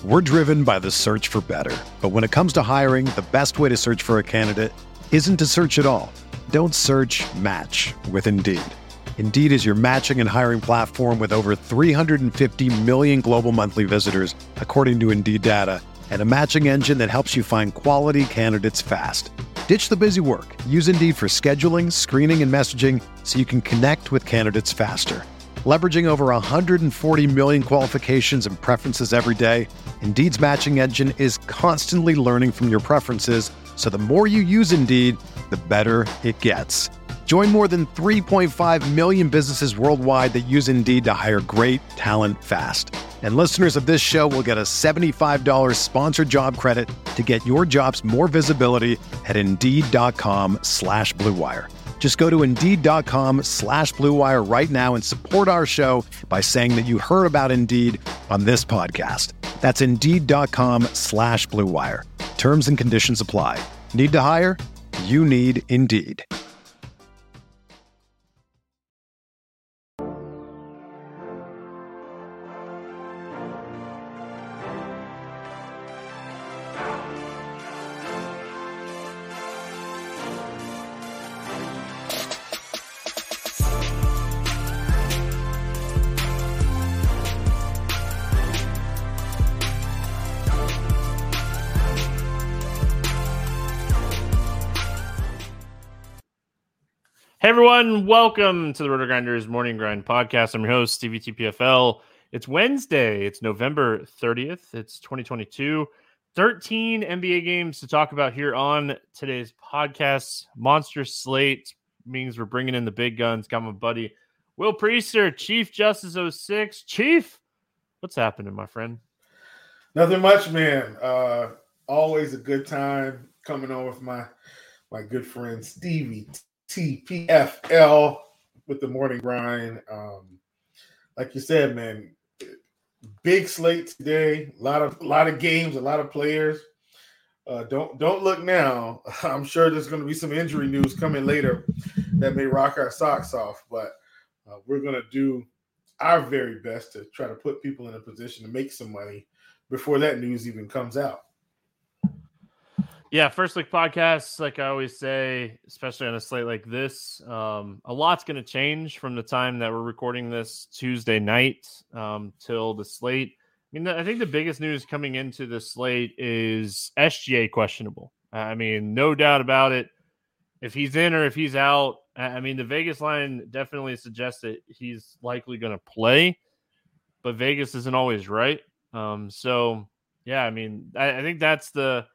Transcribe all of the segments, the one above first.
We're driven by the search for better. But when it comes to hiring, the best way to search for a candidate isn't to search at all. Don't search, match with Indeed. Indeed is your matching and hiring platform with over 350 million global monthly visitors, according to Indeed data, and a matching engine that helps you find quality candidates fast. Ditch the busy work. Use Indeed for scheduling, screening, and messaging so you can connect with candidates faster. Leveraging over 140 million qualifications and preferences every day, Indeed's matching engine is constantly learning from your preferences, so the more you use Indeed, the better it gets. Join more than 3.5 million businesses worldwide that use Indeed to hire great talent fast. And listeners of this show will get a $75 sponsored job credit to get your jobs more visibility at Indeed.com/Blue Wire. Just go to Indeed.com/Blue Wire right now and support our show by saying that you heard about Indeed on this podcast. That's Indeed.com/Blue Wire. Terms and conditions apply. Need to hire? You need Indeed. Hey everyone, welcome to the Roto Grinders Morning Grind Podcast. I'm your host, Stevie TPFL. It's Wednesday. It's November 30th. It's 2022. 13 NBA games to talk about here on today's podcast. Monster slate means we're bringing in the big guns. Got my buddy Will Priester, Chief Justice 06. Chief, what's happening, my friend? Nothing much, man. Always a good time coming on with my good friend Stevie TPFL with the morning grind. Like you said, man, big slate today. A lot of games, a lot of players. Don't look now. I'm sure there's going to be some injury news coming later that may rock our socks off. But we're going to do our very best to try to put people in a position to make some money before that news even comes out. Yeah, First Look Podcasts, like I always say, especially on a slate like this, a lot's going to change from the time that we're recording this Tuesday night till the slate. I mean, I think the biggest news coming into the slate is SGA questionable. I mean, no doubt about it. If he's in or if he's out, I mean, the Vegas line definitely suggests that he's likely going to play, but Vegas isn't always right. So, yeah, I mean, I think that's the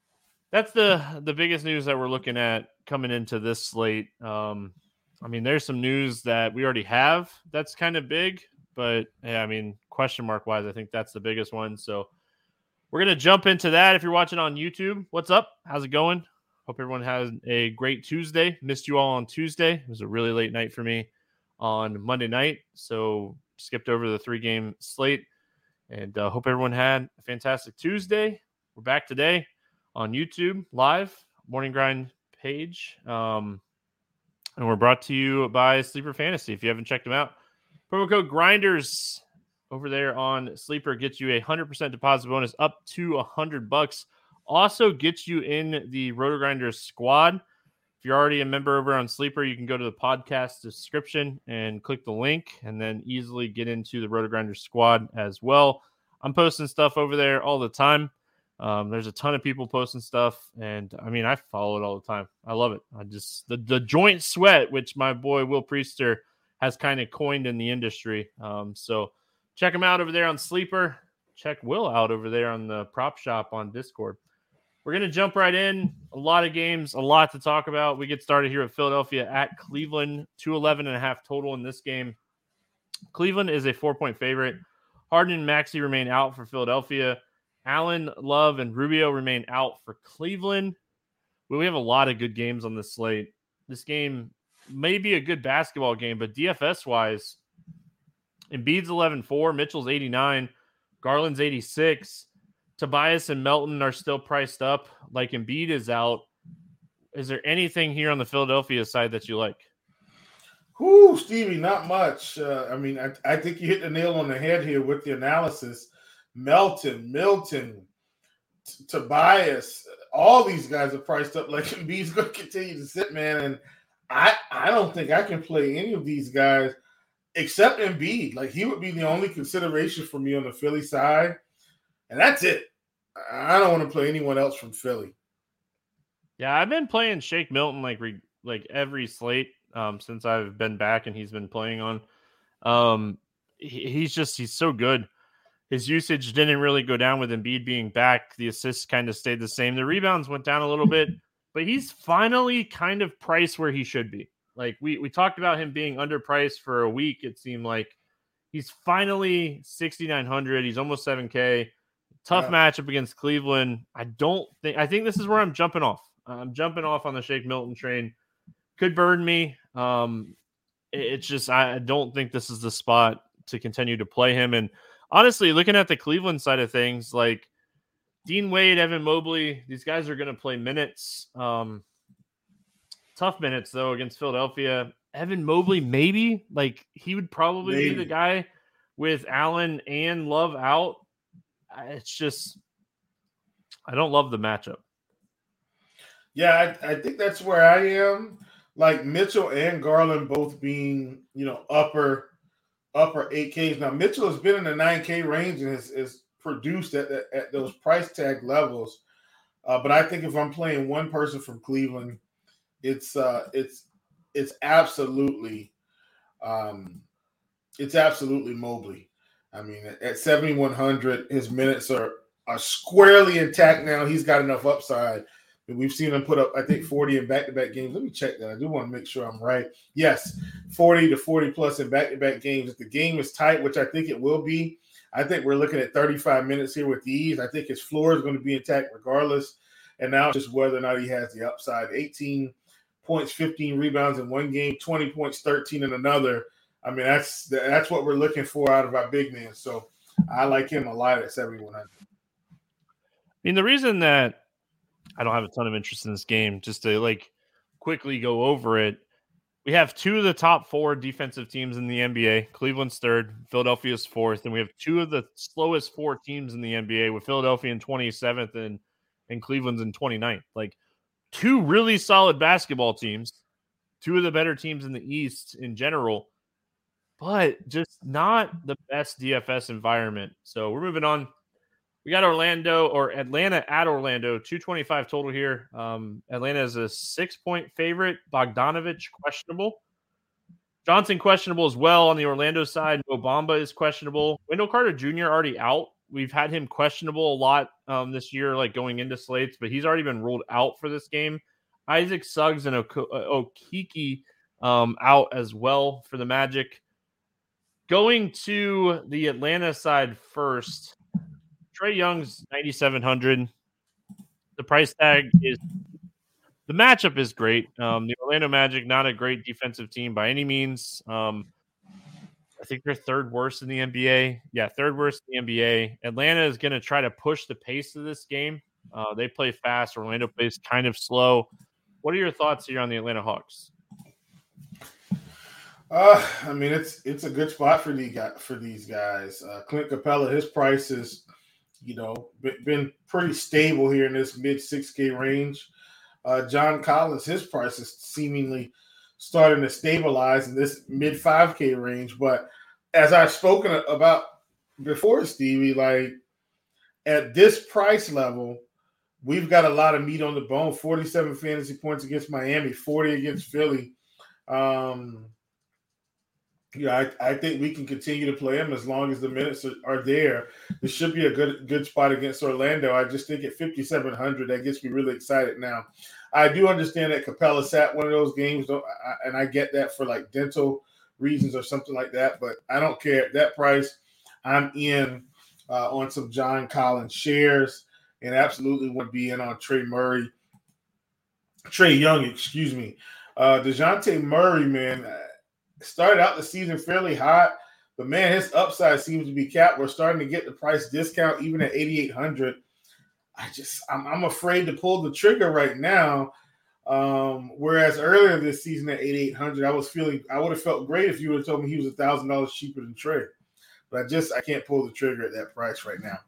biggest news that we're looking at coming into this slate. I mean, there's some news that we already have that's kind of big, but yeah, I mean, question mark wise, I think that's the biggest one. So we're going to jump into that. If you're watching on YouTube, what's up? How's it going? Hope everyone has a great Tuesday. Missed you all on Tuesday. It was a really late night for me on Monday night. So skipped over the 3-game slate and hope everyone had a fantastic Tuesday. We're back today on YouTube live morning grind page. And we're brought to you by Sleeper Fantasy. If you haven't checked them out, promo code Grinders over there on Sleeper gets you a 100% deposit bonus up to $100. Also gets you in the Roto Grinders squad. If you're already a member over on Sleeper, you can go to the podcast description and click the link and then easily get into the Roto Grinders squad as well. I'm posting stuff over there all the time. There's a ton of people posting stuff, and I mean, I follow it all the time. I love it. I just the joint sweat, which my boy Will Priester has kind of coined in the industry. So check him out over there on Sleeper. Check Will out over there on the Prop Shop on Discord. We're gonna jump right in. A lot of games, a lot to talk about. We get started here at Philadelphia at Cleveland. 211.5 total in this game. Cleveland is a 4-point favorite. Harden and Maxey remain out for Philadelphia. Allen, Love, and Rubio remain out for Cleveland. We have a lot of good games on this slate. This game may be a good basketball game, but DFS-wise, Embiid's 11.4, Mitchell's 89, Garland's 86. Tobias and Melton are still priced up. Like Embiid is out. Is there anything here on the Philadelphia side that you like? Stevie, not much. I think you hit the nail on the head here with the analysis. Melton, Milton, Tobias, all these guys are priced up like Embiid's going to continue to sit, man. And I don't think I can play any of these guys except Embiid. Like, he would be the only consideration for me on the Philly side, and that's it. I don't want to play anyone else from Philly. Yeah, I've been playing Shake Milton like every slate since I've been back, and he's been playing on. He's so good. His usage didn't really go down with Embiid being back. The assists kind of stayed the same. The rebounds went down a little bit, but he's finally kind of priced where he should be. Like, we talked about him being underpriced for a week. It seemed like he's finally 6,900. He's almost 7K. Tough matchup against Cleveland. I think this is where I'm jumping off. I'm jumping off on the Shake Milton train. Could burn me. It's just, I don't think this is the spot to continue to play him. And honestly, looking at the Cleveland side of things, like Dean Wade, Evan Mobley, these guys are going to play minutes. Tough minutes, though, against Philadelphia. Evan Mobley, maybe. Like, he would probably be the guy with Allen and Love out. It's just, I don't love the matchup. Yeah, I think that's where I am. Like, Mitchell and Garland both being, upper 8Ks. Now, Mitchell has been in the 9K range and is produced at those price tag levels. But I think if I'm playing one person from Cleveland, it's absolutely Mobley. I mean, at 7,100, his minutes are squarely intact now. He's got enough upside. We've seen him put up, I think, 40 in back-to-back games. Let me check that. I do want to make sure I'm right. Yes, 40 to 40-plus in back-to-back games. If the game is tight, which I think it will be, I think we're looking at 35 minutes here with ease. I think his floor is going to be intact regardless. And now it's just whether or not he has the upside. 18 points, 15 rebounds in one game, 20 points, 13 in another. I mean, that's what we're looking for out of our big man. So I like him a lot at 7,100. I mean, the reason that I don't have a ton of interest in this game, just to quickly go over it, we have two of the top 4 defensive teams in the NBA. Cleveland's 3rd, Philadelphia's 4th, and we have two of the slowest 4 teams in the NBA, with Philadelphia in 27th and Cleveland's in 29th. Like, two really solid basketball teams, two of the better teams in the East in general, but just not the best DFS environment. So we're moving on. We got Atlanta at Orlando, 225 total here. Atlanta is a 6-point favorite. Bogdanovich questionable. Johnson questionable as well on the Orlando side. Mo Bamba is questionable. Wendell Carter Jr. already out. We've had him questionable a lot this year, like going into slates, but he's already been ruled out for this game. Isaac Suggs and Okiki out as well for the Magic. Going to the Atlanta side first, Trae Young's 9,700. The price tag is – the matchup is great. The Orlando Magic, not a great defensive team by any means. I think they're 3rd worst in the NBA. Yeah, 3rd worst in the NBA. Atlanta is going to try to push the pace of this game. They play fast. Orlando plays kind of slow. What are your thoughts here on the Atlanta Hawks? I mean, it's a good spot for these guys. Clint Capella, his price is, been pretty stable here in this mid 6K range. John Collins, his price is seemingly starting to stabilize in this mid 5K range. But as I've spoken about before, Stevie, like at this price level, we've got a lot of meat on the bone. 47 fantasy points against Miami, 40 against Philly. I think we can continue to play him as long as the minutes are there. This should be a good spot against Orlando. I just think at 5,700, that gets me really excited now. I do understand that Capella sat one of those games, and I get that for like dental reasons or something like that, but I don't care. At that price, I'm in on some John Collins shares and absolutely want to be in on Trae Young, excuse me. DeJounte Murray, man, started out the season fairly hot, but man, his upside seems to be capped. We're starting to get the price discount even at 8,800. I'm afraid to pull the trigger right now. Whereas earlier this season at 8,800, I would have felt great if you would have told me he was $1,000 cheaper than Trae. but I can't pull the trigger at that price right now.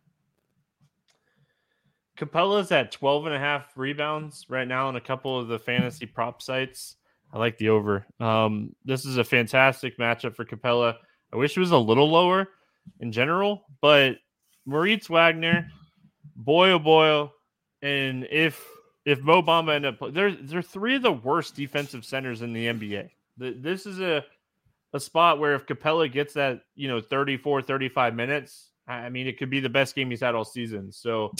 Capella's at 12.5 rebounds right now on a couple of the fantasy prop sites. I like the over. This is a fantastic matchup for Capella. I wish it was a little lower in general, but Moritz Wagner, boy, oh boy, and if Mo Bamba end up, they're three of the worst defensive centers in the NBA. This is a spot where if Capella gets that 34, 35 minutes, I mean, it could be the best game he's had all season. So,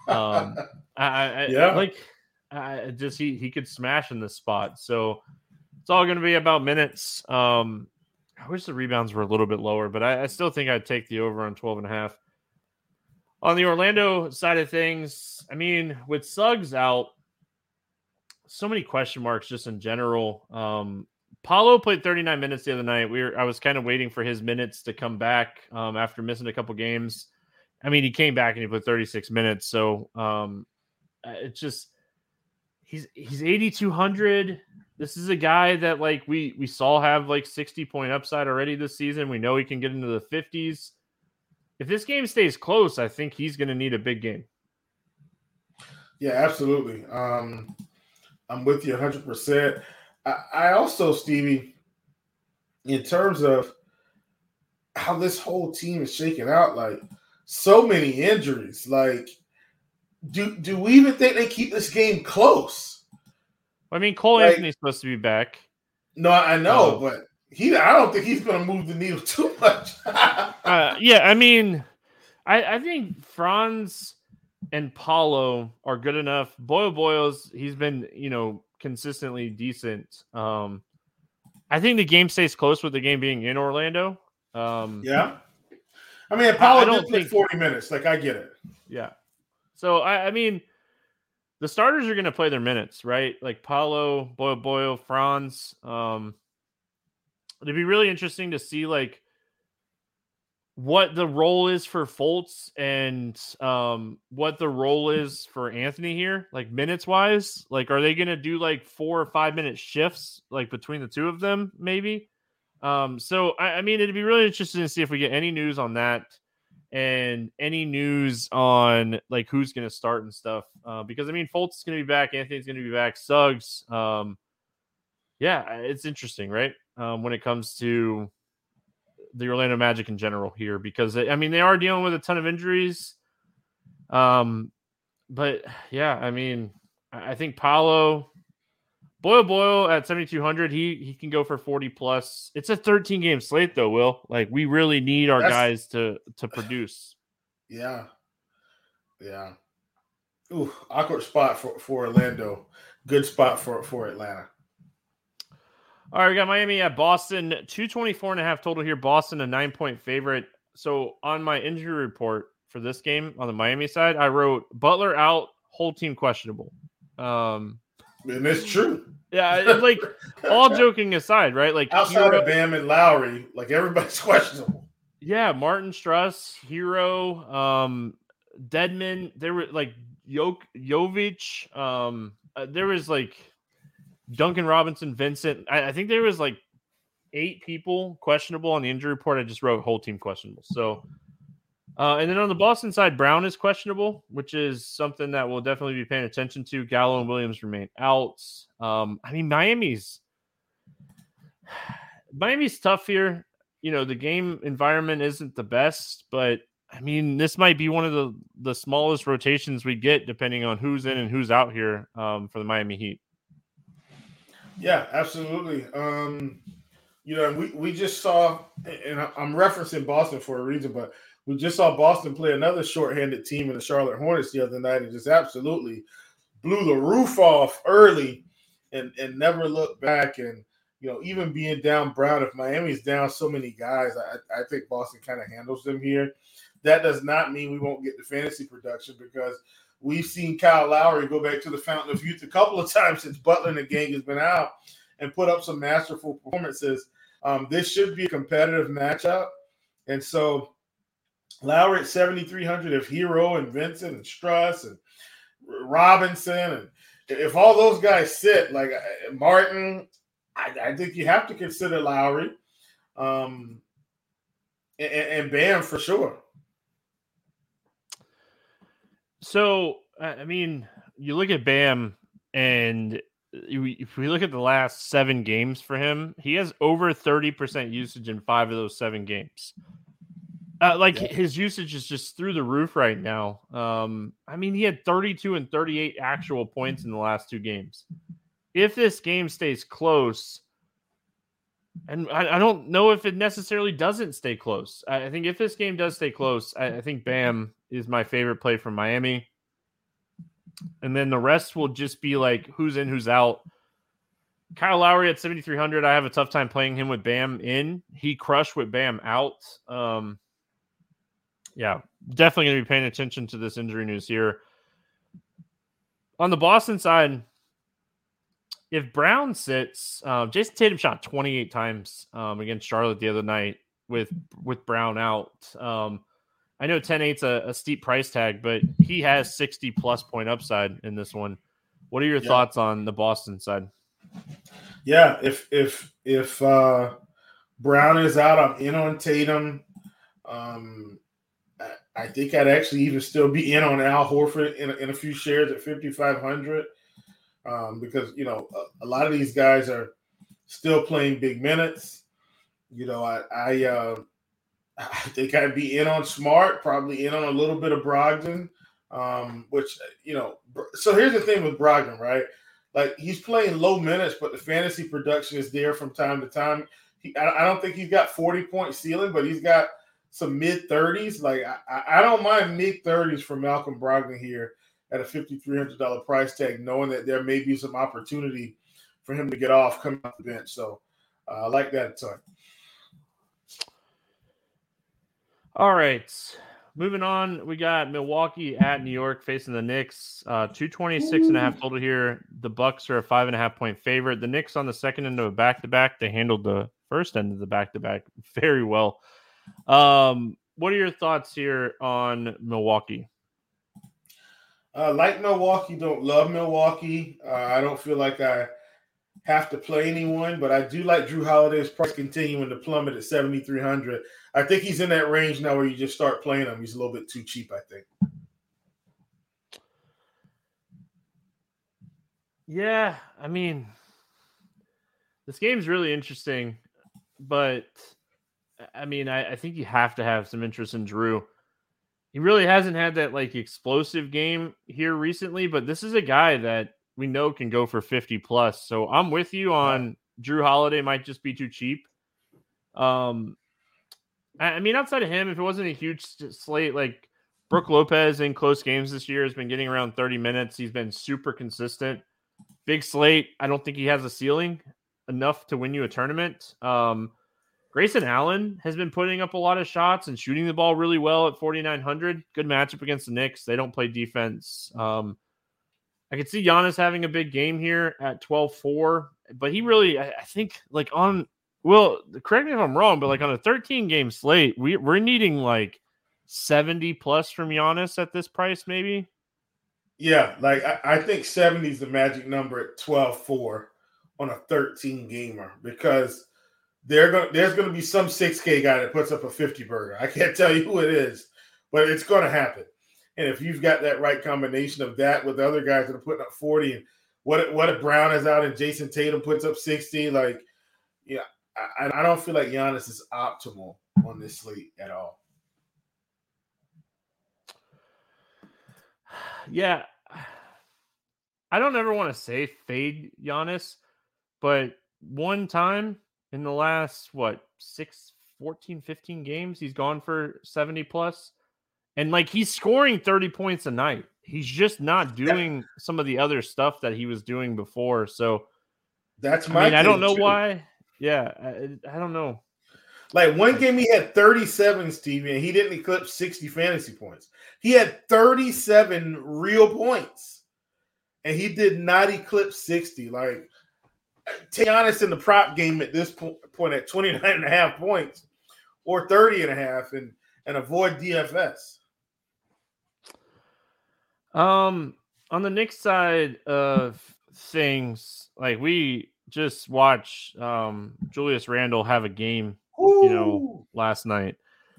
he could smash in this spot. So it's all going to be about minutes. I wish the rebounds were a little bit lower, but I still think I'd take the over on 12.5. On the Orlando side of things, I mean, with Suggs out, so many question marks just in general. Paolo played 39 minutes the other night. I was kind of waiting for his minutes to come back after missing a couple games. I mean, he came back and he played 36 minutes. So it's just he's 8,200. This is a guy that like we saw have like 60-point upside already this season. We know he can get into the 50s. If this game stays close, I think he's going to need a big game. Yeah, absolutely. I'm with you 100%. I also, Stevie, in terms of how this whole team is shaking out, like so many injuries, like do we even think they keep this game close? I mean, Cole Anthony's supposed to be back. No, I know, but I don't think he's going to move the needle too much. Yeah, I mean, I think Franz and Paolo are good enough. Boyle's, he's been, consistently decent. I think the game stays close with the game being in Orlando. Yeah. I mean, Paolo did play 40 minutes. Like, I get it. Yeah. So, I mean, the starters are going to play their minutes, right? Like Paolo, Boyle, Franz. It'd be really interesting to see, like, what the role is for Fultz and what the role is for Anthony here, like minutes wise. Like, are they going to do like 4 or 5 minute shifts, like between the two of them, maybe? So I mean, it'd be really interesting to see if we get any news on that and any news on like who's going to start and stuff. Because I mean, Fultz is going to be back, Anthony's going to be back, Suggs. Yeah, it's interesting, right? When it comes to the Orlando Magic in general here, because I mean, they are dealing with a ton of injuries. But yeah, I mean, I think Paolo, Boyle at 7,200, he can go for 40 plus. It's a 13 game slate though, Will. Like, we really need our guys to produce. Yeah. Yeah. Ooh, awkward spot for Orlando. Good spot for Atlanta. All right, we got Miami at Boston, 224.5 total here. Boston, a 9-point favorite. So on my injury report for this game on the Miami side, I wrote Butler out, whole team questionable. And it's true. Yeah, like, all joking aside, right? Like, outside of Bam and Lowry, like, everybody's questionable. Yeah, Martin Struss, Hero, Dedmon. There were like Jovic. There was like Duncan Robinson, Vincent. I think there was like 8 people questionable on the injury report. I just wrote whole team questionable. So, and then on the Boston side, Brown is questionable, which is something that we'll definitely be paying attention to. Gallo and Williams remain out. I mean, Miami's tough here. The game environment isn't the best, but I mean, this might be one of the smallest rotations we get, depending on who's in and who's out here for the Miami Heat. Yeah, absolutely. We just saw, and I'm referencing Boston for a reason, but we just saw Boston play another shorthanded team in the Charlotte Hornets the other night and just absolutely blew the roof off early and never looked back. And, even being down Brown, if Miami's down so many guys, I think Boston kind of handles them here. That does not mean we won't get the fantasy production, because we've seen Kyle Lowry go back to the fountain of youth a couple of times since Butler and the gang has been out and put up some masterful performances. This should be a competitive matchup. And so Lowry at 7,300, if Hero and Vincent and Struss and Robinson, and if all those guys sit, like Martin, I think you have to consider Lowry. and Bam for sure. So, I mean, you look at Bam, and if we look at the last 7 games for him, he has over 30% usage in 5 of those 7 games. His usage is just through the roof right now. I mean, he had 32 and 38 actual points in the last 2 games. If this game stays close, and I don't know if it necessarily doesn't stay close. I think if this game does stay close, I think Bam is my favorite play from Miami. And then the rest will just be like who's in, who's out. Kyle Lowry at 7,300. I have a tough time playing him with Bam in. He crushed with Bam out. Yeah, definitely going to be paying attention to this injury news here. On the Boston side, if Brown sits, Jason Tatum shot 28 times against Charlotte the other night with Brown out. I know 10-8's a steep price tag, but he has 60-plus point upside in this one. What are your thoughts on the Boston side? Yeah, if Brown is out, I'm in on Tatum. I think I'd actually even still be in on Al Horford in a few shares at 5,500 because, you know, a lot of these guys are still playing big minutes. You know, I think I'd be in on Smart, probably in on a little bit of Brogdon, which, you know, so here's the thing with Brogdon, right? Like, he's playing low minutes, but the fantasy production is there from time to time. I don't think he's got 40-point ceiling, but he's got some mid-30s. Like, I don't mind mid-30s for Malcolm Brogdon here at a $5,300 price tag, knowing that there may be some opportunity for him to get off coming off the bench. So I like that a ton. All right. Moving on, we got Milwaukee at New York facing the Knicks. 226.5 total here. The Bucks are a 5.5-point favorite. The Knicks on the second end of a back-to-back. They handled the first end of the back-to-back very well. What are your thoughts here on Milwaukee? Like Milwaukee, don't love Milwaukee. I don't feel like I have to play anyone, but I do like Drew Holiday's price continuing to plummet at 7,300. I think he's in that range now where you just start playing him. He's a little bit too cheap, I think. Yeah, I mean, this game's really interesting, but I mean, I think you have to have some interest in Drew. He really hasn't had that like explosive game here recently, but this is a guy that we know can go for 50 plus. So I'm with you on Drew Holiday might just be too cheap. I mean, outside of him, if it wasn't a huge slate, like Brook Lopez in close games this year has been getting around 30 minutes. He's been super consistent. Big slate. I don't think he has a ceiling enough to win you a tournament. Grayson Allen has been putting up a lot of shots and shooting the ball really well at 4,900. Good matchup against the Knicks. They don't play defense. I could see Giannis having a big game here at 12-4, but he really, I think, like on, well, correct me if I'm wrong, but like on a 13-game slate, we're needing like 70 plus from Giannis at this price, maybe. Yeah, like I think 70 is the magic number at 12-4 on a 13-gamer because there's going to be some 6K guy that puts up a 50 burger. I can't tell you who it is, but it's going to happen. And if you've got that right combination of that with the other guys that are putting up 40, and what if Brown is out and Jason Tatum puts up 60, like, yeah, I don't feel like Giannis is optimal on this slate at all. Yeah, I don't ever want to say fade Giannis, but one time in the last, 14, 15 games, he's gone for 70 plus. And like he's scoring 30 points a night. He's just not doing some of the other stuff that he was doing before. So that's my I don't know why. Yeah, I don't know. Like one game he had 37, Stevie, and he didn't eclipse 60 fantasy points. He had 37 real points, and he did not eclipse 60. Like, to be honest, in the prop game at this point at 29.5 points or 30.5 and avoid DFS. On the Knicks side of things, like we just watched Julius Randle have a game, last night.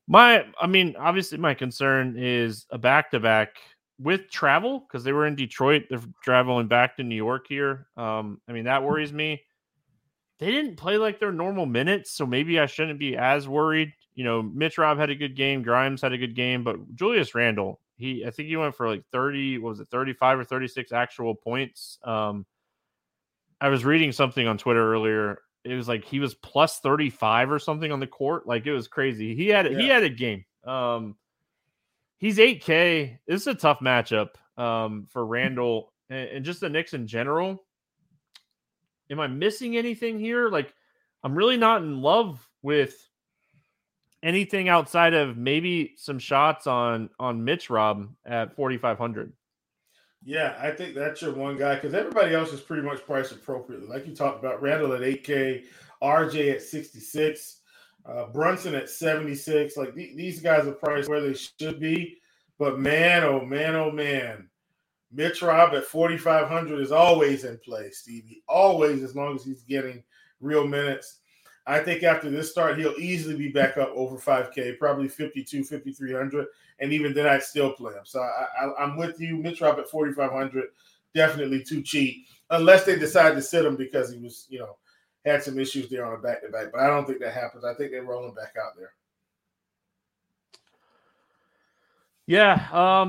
Obviously my concern is a back-to-back with travel because they were in Detroit. They're traveling back to New York here. That worries me. They didn't play like their normal minutes, so maybe I shouldn't be as worried. Mitch Robb had a good game. Grimes had a good game, but Julius Randle, I think he went for like 30, what was it, 35 or 36 actual points. I was reading something on Twitter earlier. It was like he was plus 35 or something on the court. Like, it was crazy. He had a game. He's 8K. This is a tough matchup for Randle and just the Knicks in general. Am I missing anything here? Like, I'm really not in love with anything outside of maybe some shots on Mitch Robb at 4,500. Yeah, I think that's your one guy because everybody else is pretty much priced appropriately. Like you talked about, Randall at 8K, RJ at 66, Brunson at 76. Like these guys are priced where they should be. But man, oh man. Mitch Robb at 4,500 is always in play, Stevie. Always, as long as he's getting real minutes. I think after this start, he'll easily be back up over 5K, probably 52, 5,300. And even then, I'd still play him. So I'm with you. Mitch Robb at 4,500, definitely too cheap. Unless they decide to sit him because he was, had some issues there on a back-to-back. But I don't think that happens. I think they're rolling back out there. Yeah.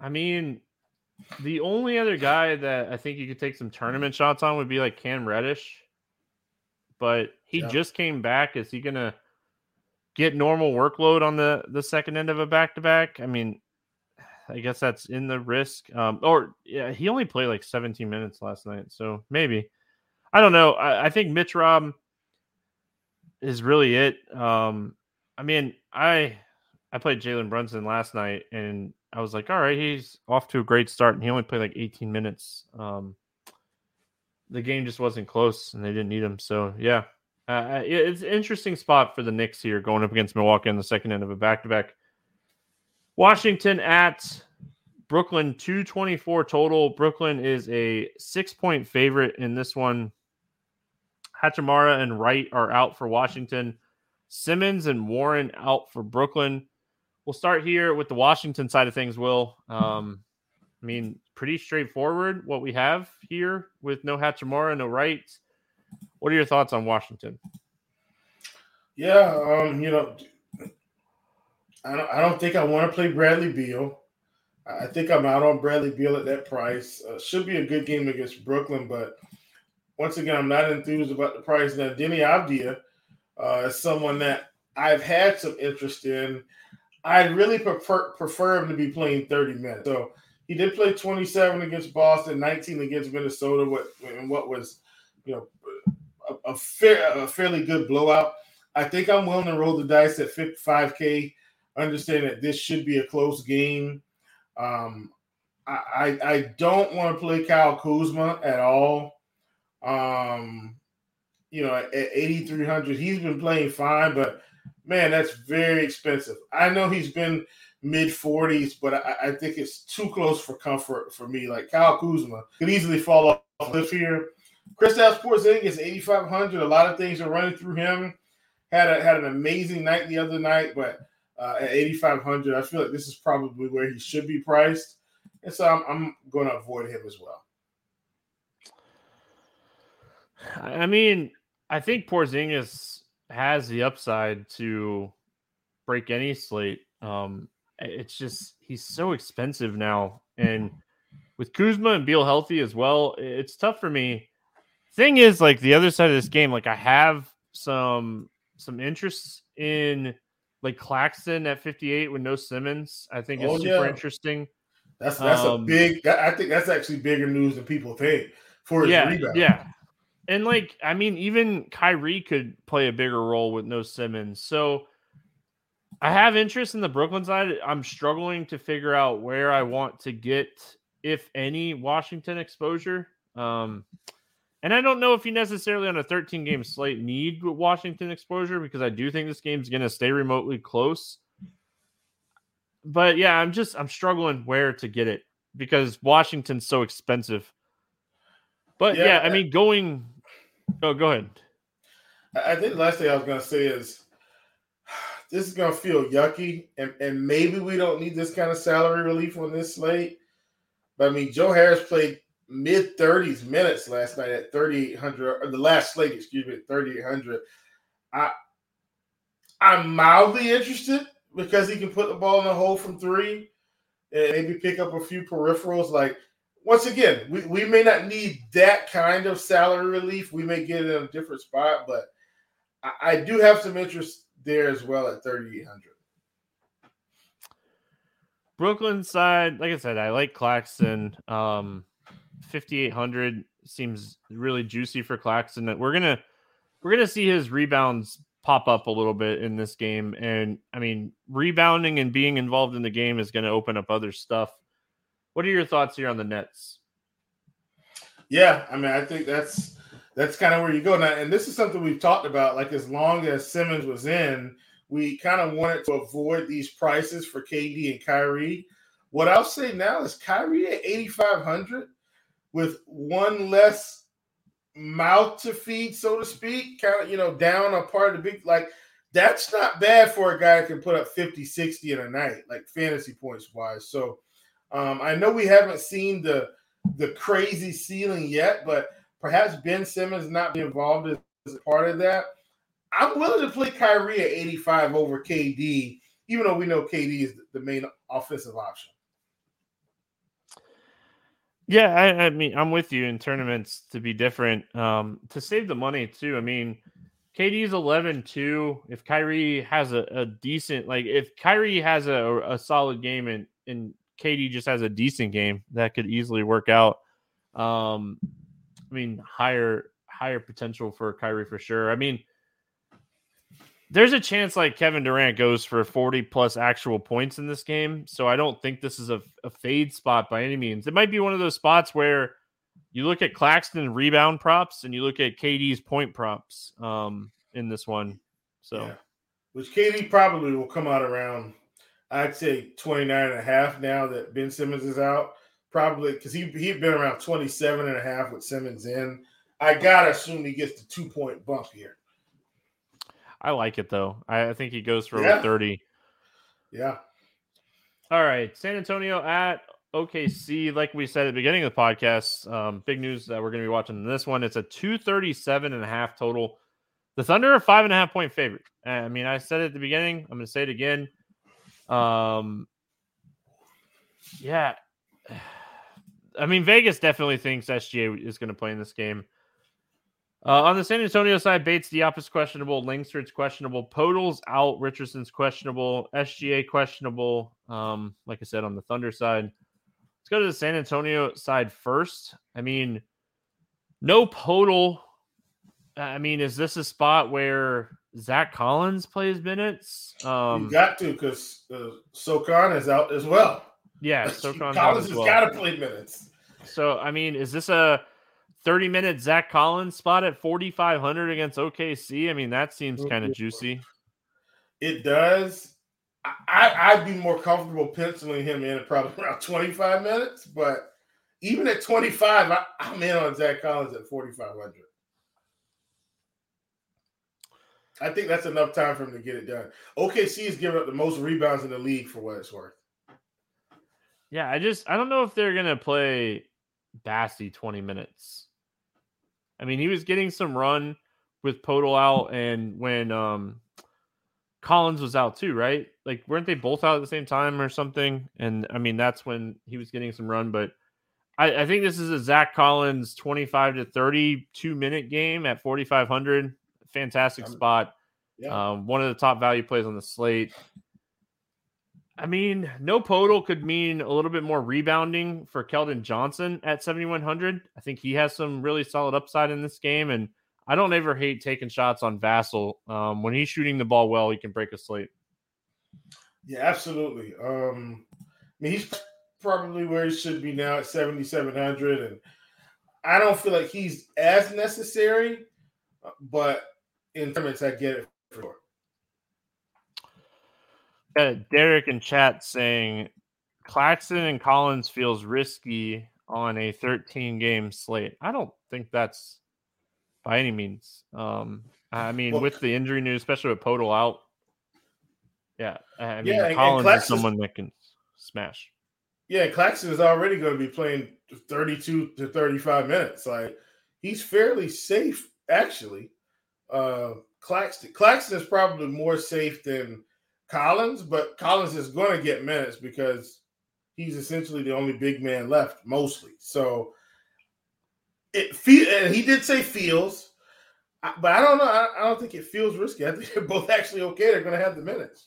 The only other guy that I think you could take some tournament shots on would be like Cam Reddish. But he just came back. Is he going to get normal workload on the second end of a back-to-back? I guess that's in the risk. He only played like 17 minutes last night. So maybe. I don't know. I think Mitch Robb is really it. I played Jalen Brunson last night, and I was like, all right, he's off to a great start, and he only played like 18 minutes. The game just wasn't close, and they didn't need him. So, yeah, it's an interesting spot for the Knicks here going up against Milwaukee on the second end of a back-to-back. Washington at Brooklyn, 224 total. Brooklyn is a 6-point favorite in this one. Hachimura and Wright are out for Washington. Simmons and Warren out for Brooklyn. We'll start here with the Washington side of things, Will. Pretty straightforward what we have here with no Hachimura, no Wright. What are your thoughts on Washington? Yeah, I don't think I want to play Bradley Beal. I think I'm out on Bradley Beal at that price. Should be a good game against Brooklyn, but once again, I'm not enthused about the price. Now, Deni Avdija is someone that I've had some interest in. I'd really prefer him to be playing 30 minutes. So he did play 27 against Boston, 19 against Minnesota, what was, a fairly good blowout. I think I'm willing to roll the dice at 55K, understanding that this should be a close game. I don't want to play Kyle Kuzma at all. At 8,300, he's been playing fine, but man, that's very expensive. I know he's been mid-40s, but I think it's too close for comfort for me. Like Kyle Kuzma could easily fall off the cliff here. Kristaps Porzingis, 8,500. A lot of things are running through him. Had an amazing night the other night, but at 8,500, I feel like this is probably where he should be priced, and so I'm going to avoid him as well. I think Porzingis has the upside to break any slate. It's just he's so expensive now, and with Kuzma and Beal healthy as well, it's tough for me. Thing is, like the other side of this game, like I have some interest in like Claxton at 58 with no Simmons. I think it's super interesting. That's a big. I think that's actually bigger news than people think for his rebound. Yeah. And even Kyrie could play a bigger role with no Simmons. So I have interest in the Brooklyn side. I'm struggling to figure out where I want to get, if any, Washington exposure. And I don't know if you necessarily on a 13-game slate need Washington exposure because I do think this game's going to stay remotely close. But yeah, I'm struggling where to get it because Washington's so expensive. But going. Oh, go ahead. I think the last thing I was going to say is this is gonna feel yucky, and maybe we don't need this kind of salary relief on this slate. But I mean, Joe Harris played mid-30s minutes last night at 3,800, or the last slate, excuse me, at 3,800. I'm mildly interested because he can put the ball in the hole from three and maybe pick up a few peripherals. Like, once again, we may not need that kind of salary relief. We may get it in a different spot, but I do have some interest there as well at 3,800. Brooklyn side, like I said, I like Claxton. 5,800 seems really juicy for Claxton. We're gonna see his rebounds pop up a little bit in this game, and I mean, rebounding and being involved in the game is going to open up other stuff. What are your thoughts here on the Nets? Yeah, I mean, I think that's kind of where you go now, and this is something we've talked about. Like, as long as Simmons was in, we kind of wanted to avoid these prices for KD and Kyrie. What I'll say now is Kyrie at 8,500 with one less mouth to feed, so to speak, kind of, down a part of the big, like, that's not bad for a guy that can put up 50, 60 in a night, like fantasy points wise. So I know we haven't seen the crazy ceiling yet, but perhaps Ben Simmons not being involved is a part of that. I'm willing to play Kyrie at 85 over KD, even though we know KD is the main offensive option. Yeah, I mean, I'm with you in tournaments to be different. To save the money, too. I mean, KD's 11-2. If Kyrie has a decent, like, if Kyrie has a solid game and KD just has a decent game, that could easily work out. I mean, higher potential for Kyrie for sure. I mean, there's a chance like Kevin Durant goes for 40 plus actual points in this game. So I don't think this is a fade spot by any means. It might be one of those spots where you look at Claxton rebound props and you look at KD's point props in this one. So, yeah. Which KD probably will come out around, I'd say 29.5 now that Ben Simmons is out. Probably because he'd been around 27.5 with Simmons in. I got to assume he gets the 2-point bump here. I like it, though. I think he goes for over 30. Yeah. All right. San Antonio at OKC. Like we said at the beginning of the podcast, big news that we're going to be watching in this one. It's a 237.5 total. The Thunder are 5.5-point favorite. I mean, I said it at the beginning. I'm going to say it again. Yeah. I mean, Vegas definitely thinks SGA is going to play in this game. On the San Antonio side, Bates Diop questionable, Langford's questionable, Podol's out, Richardson's questionable, SGA questionable. Like I said, on the Thunder side, let's go to the San Antonio side first. I mean, no Podol. I mean, is this a spot where Zach Collins plays minutes? You got to, because Sochan is out as well. Yeah, Sochan's Collins has got to play minutes. So, I mean, is this a 30-minute Zach Collins spot at 4,500 against OKC? I mean, that seems kind of juicy. It does. I'd be more comfortable penciling him in at probably around 25 minutes, but even at 25, I'm in on Zach Collins at 4,500. I think that's enough time for him to get it done. OKC is giving up the most rebounds in the league for what it's worth. Yeah, I don't know if they're going to play Bassey 20 minutes. I mean, he was getting some run with Podol out and when Collins was out too, right? Like, weren't they both out at the same time or something? And I mean, that's when he was getting some run. But I think this is a Zach Collins 25 to 32-minute game at 4,500. Fantastic spot. Yeah. One of the top value plays on the slate. I mean, no Podol could mean a little bit more rebounding for Keldon Johnson at 7,100. I think he has some really solid upside in this game, and I don't ever hate taking shots on Vassell. When he's shooting the ball well, he can break a slate. Yeah, absolutely. I mean, he's probably where he should be now at 7,700, and I don't feel like he's as necessary, but in tournaments, I get it for sure. Derek in chat saying Claxton and Collins feels risky on a 13-game slate. I don't think that's by any means. I mean, with the injury news, especially with Podol out. Yeah. I mean, Collins is someone that can smash. Yeah, Claxton is already going to be playing 32 to 35 minutes. Like, he's fairly safe, actually. Claxton is probably more safe than Collins, but Collins is going to get minutes because he's essentially the only big man left, mostly. So, and he did say feels, but I don't know. I don't think it feels risky. I think they're both actually okay. They're going to have the minutes.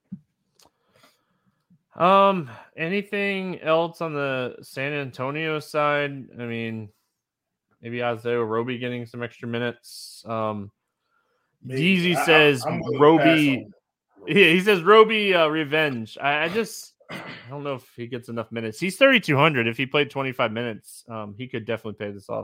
Anything else on the San Antonio side? I mean, maybe Isaiah Roby getting some extra minutes. Deezy says Roby. Yeah, he says Roby revenge. I don't know if he gets enough minutes. He's 3,200. If he played 25 minutes, he could definitely pay this off.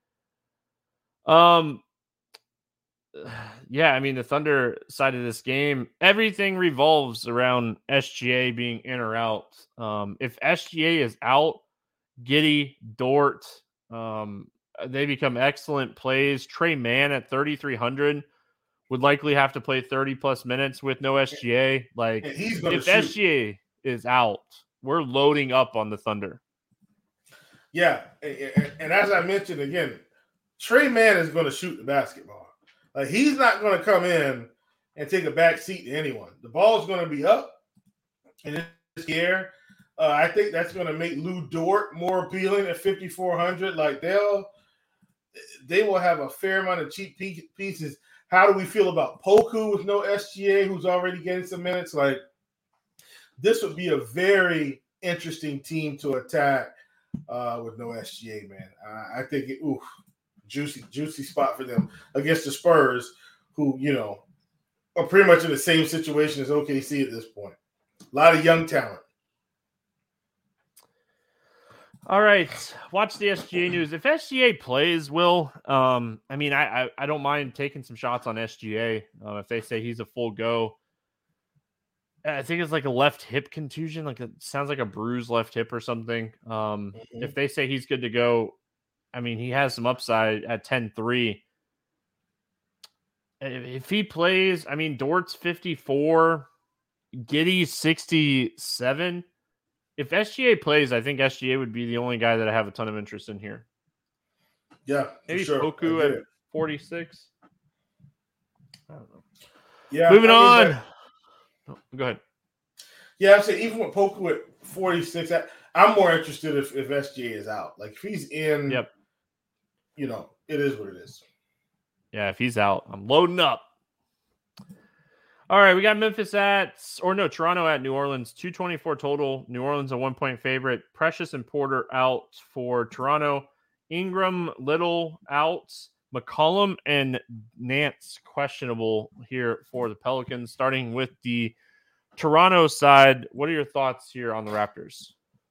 Yeah, I mean, the Thunder side of this game, everything revolves around SGA being in or out. If SGA is out, Giddey, Dort, they become excellent plays. Trey Mann at 3,300 would likely have to play 30-plus minutes with no SGA. Like, if SGA is out, we're loading up on the Thunder. Yeah, and as I mentioned again, Trey Mann is going to shoot the basketball. Like, he's not going to come in and take a back seat to anyone. The ball is going to be up in this air. I think that's going to make Lou Dort more appealing at 5,400. Like, they will have a fair amount of cheap pieces. How do we feel about Poku with no SGA, who's already getting some minutes? Like, this would be a very interesting team to attack with no SGA, man. I think juicy spot for them against the Spurs, who, are pretty much in the same situation as OKC at this point. A lot of young talent. All right, watch the SGA news. If SGA plays, Will, I mean, I don't mind taking some shots on SGA if they say he's a full go. I think it's like a left hip contusion, like it sounds like a bruised left hip or something. If they say he's good to go, I mean, he has some upside at 10-3. If he plays, I mean, Dort's 54, Giddey's 67. If SGA plays, I think SGA would be the only guy that I have a ton of interest in here. Yeah, maybe sure. Poku at 46. I don't know. Yeah, moving on. Go ahead. Yeah, I'm saying even with Poku at 46, I'm more interested if SGA is out. Like, if he's in, yep. It is what it is. Yeah, if he's out, I'm loading up. All right, we got Toronto at New Orleans, 224 total. New Orleans a 1-point favorite. Precious and Porter out for Toronto. Ingram, Little out. McCollum and Nance questionable here for the Pelicans. Starting with the Toronto side, what are your thoughts here on the Raptors?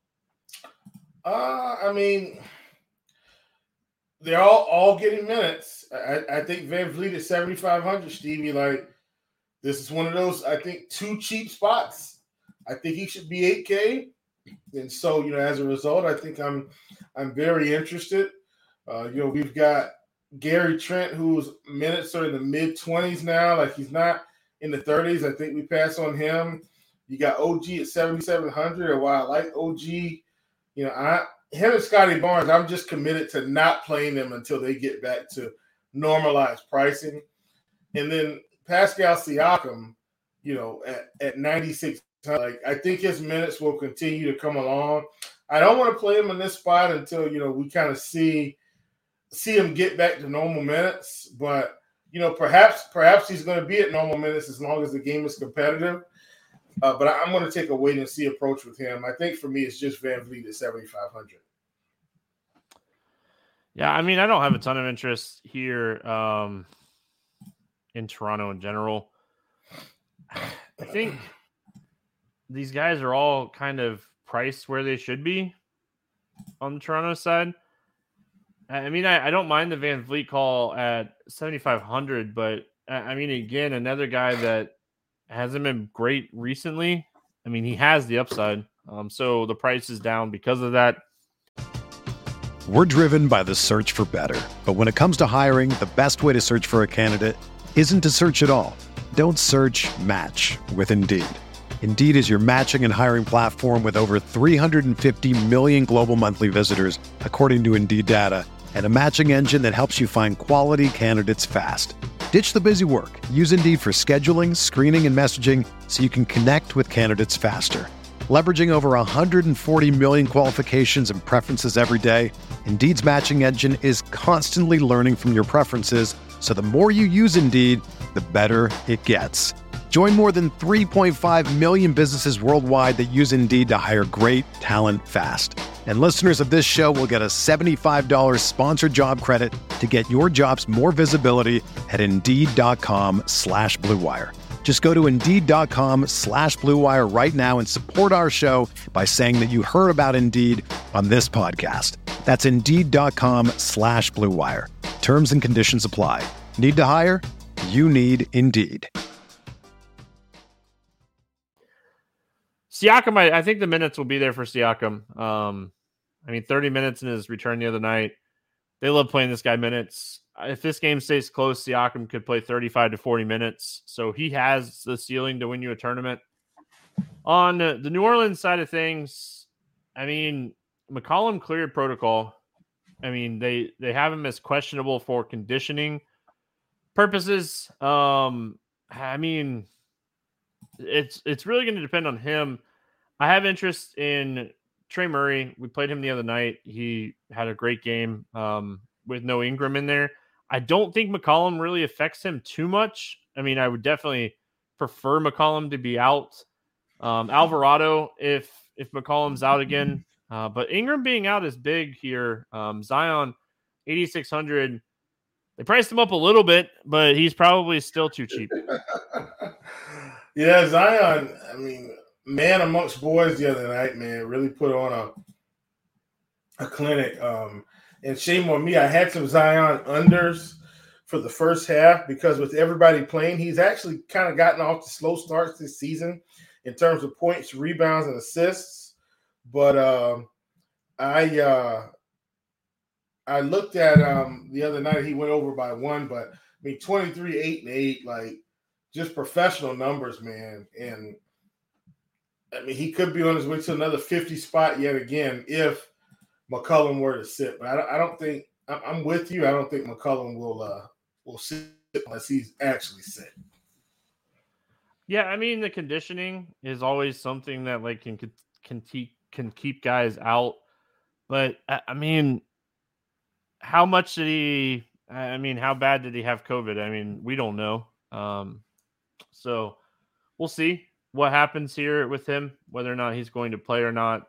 I mean, they're all getting minutes. I think Van Vliet at 7,500, Stevie. Like, this is one of those, I think, two cheap spots. I think he should be 8K. And so, as a result, I think I'm very interested. We've got Gary Trent, whose minutes are in the mid-20s now. Like, he's not in the 30s. I think we pass on him. You got OG at 7,700. And while I like OG, him and Scotty Barnes, I'm just committed to not playing them until they get back to normalized pricing. And then Pascal Siakam, at 96, like, I think his minutes will continue to come along. I don't want to play him in this spot until, we kind of see him get back to normal minutes. But, perhaps he's going to be at normal minutes as long as the game is competitive. But I'm going to take a wait and see approach with him. I think for me, it's just Van Vliet at 7,500. Yeah, I mean, I don't have a ton of interest here in Toronto in general. I think these guys are all kind of priced where they should be on the Toronto side. I mean, I don't mind the Van Vliet call at 7,500, but I mean, again, another guy that hasn't been great recently. I mean, he has the upside. So the price is down because of that. We're driven by the search for better. But when it comes to hiring, the best way to search for a candidate isn't to search at all. Don't search, match with Indeed. Indeed is your matching and hiring platform with over 350 million global monthly visitors, according to Indeed data, and a matching engine that helps you find quality candidates fast. Ditch the busy work. Use Indeed for scheduling, screening, and messaging so you can connect with candidates faster. Leveraging over 140 million qualifications and preferences every day, Indeed's matching engine is constantly learning from your preferences, so the more you use Indeed, the better it gets. Join more than 3.5 million businesses worldwide that use Indeed to hire great talent fast. And listeners of this show will get a $75 sponsored job credit to get your jobs more visibility at Indeed.com/Blue Wire. Just go to Indeed.com/Blue Wire right now and support our show by saying that you heard about Indeed on this podcast. That's Indeed.com/Blue Wire. Terms and conditions apply. Need to hire? You need Indeed. Siakam, I think the minutes will be there for Siakam. 30 minutes in his return the other night. They love playing this guy minutes. If this game stays close, Siakam could play 35 to 40 minutes. So he has the ceiling to win you a tournament. On the New Orleans side of things, McCollum cleared protocol. They have him as questionable for conditioning purposes. It's really going to depend on him. I have interest in Trey Murray. We played him the other night. He had a great game with no Ingram in there. I don't think McCollum really affects him too much. I would definitely prefer McCollum to be out. Alvarado, if McCollum's out again. But Ingram being out is big here. Zion, 8,600. They priced him up a little bit, but he's probably still too cheap. Yeah, Zion, man amongst boys the other night, man, really put on a clinic. And shame on me, I had some Zion unders for the first half because with everybody playing, he's actually kind of gotten off the slow starts this season in terms of points, rebounds, and assists. But I looked at the other night, he went over by one, but 23, 8, and 8, like just professional numbers, man. And he could be on his way to another 50 spot yet again if McCollum were to sit. But I don't think I'm with you. I don't think McCollum will sit unless he's actually sit. Yeah, the conditioning is always something that can keep guys out. But how much did he? How bad did he have COVID? We don't know. So we'll see what happens here with him, whether or not he's going to play or not.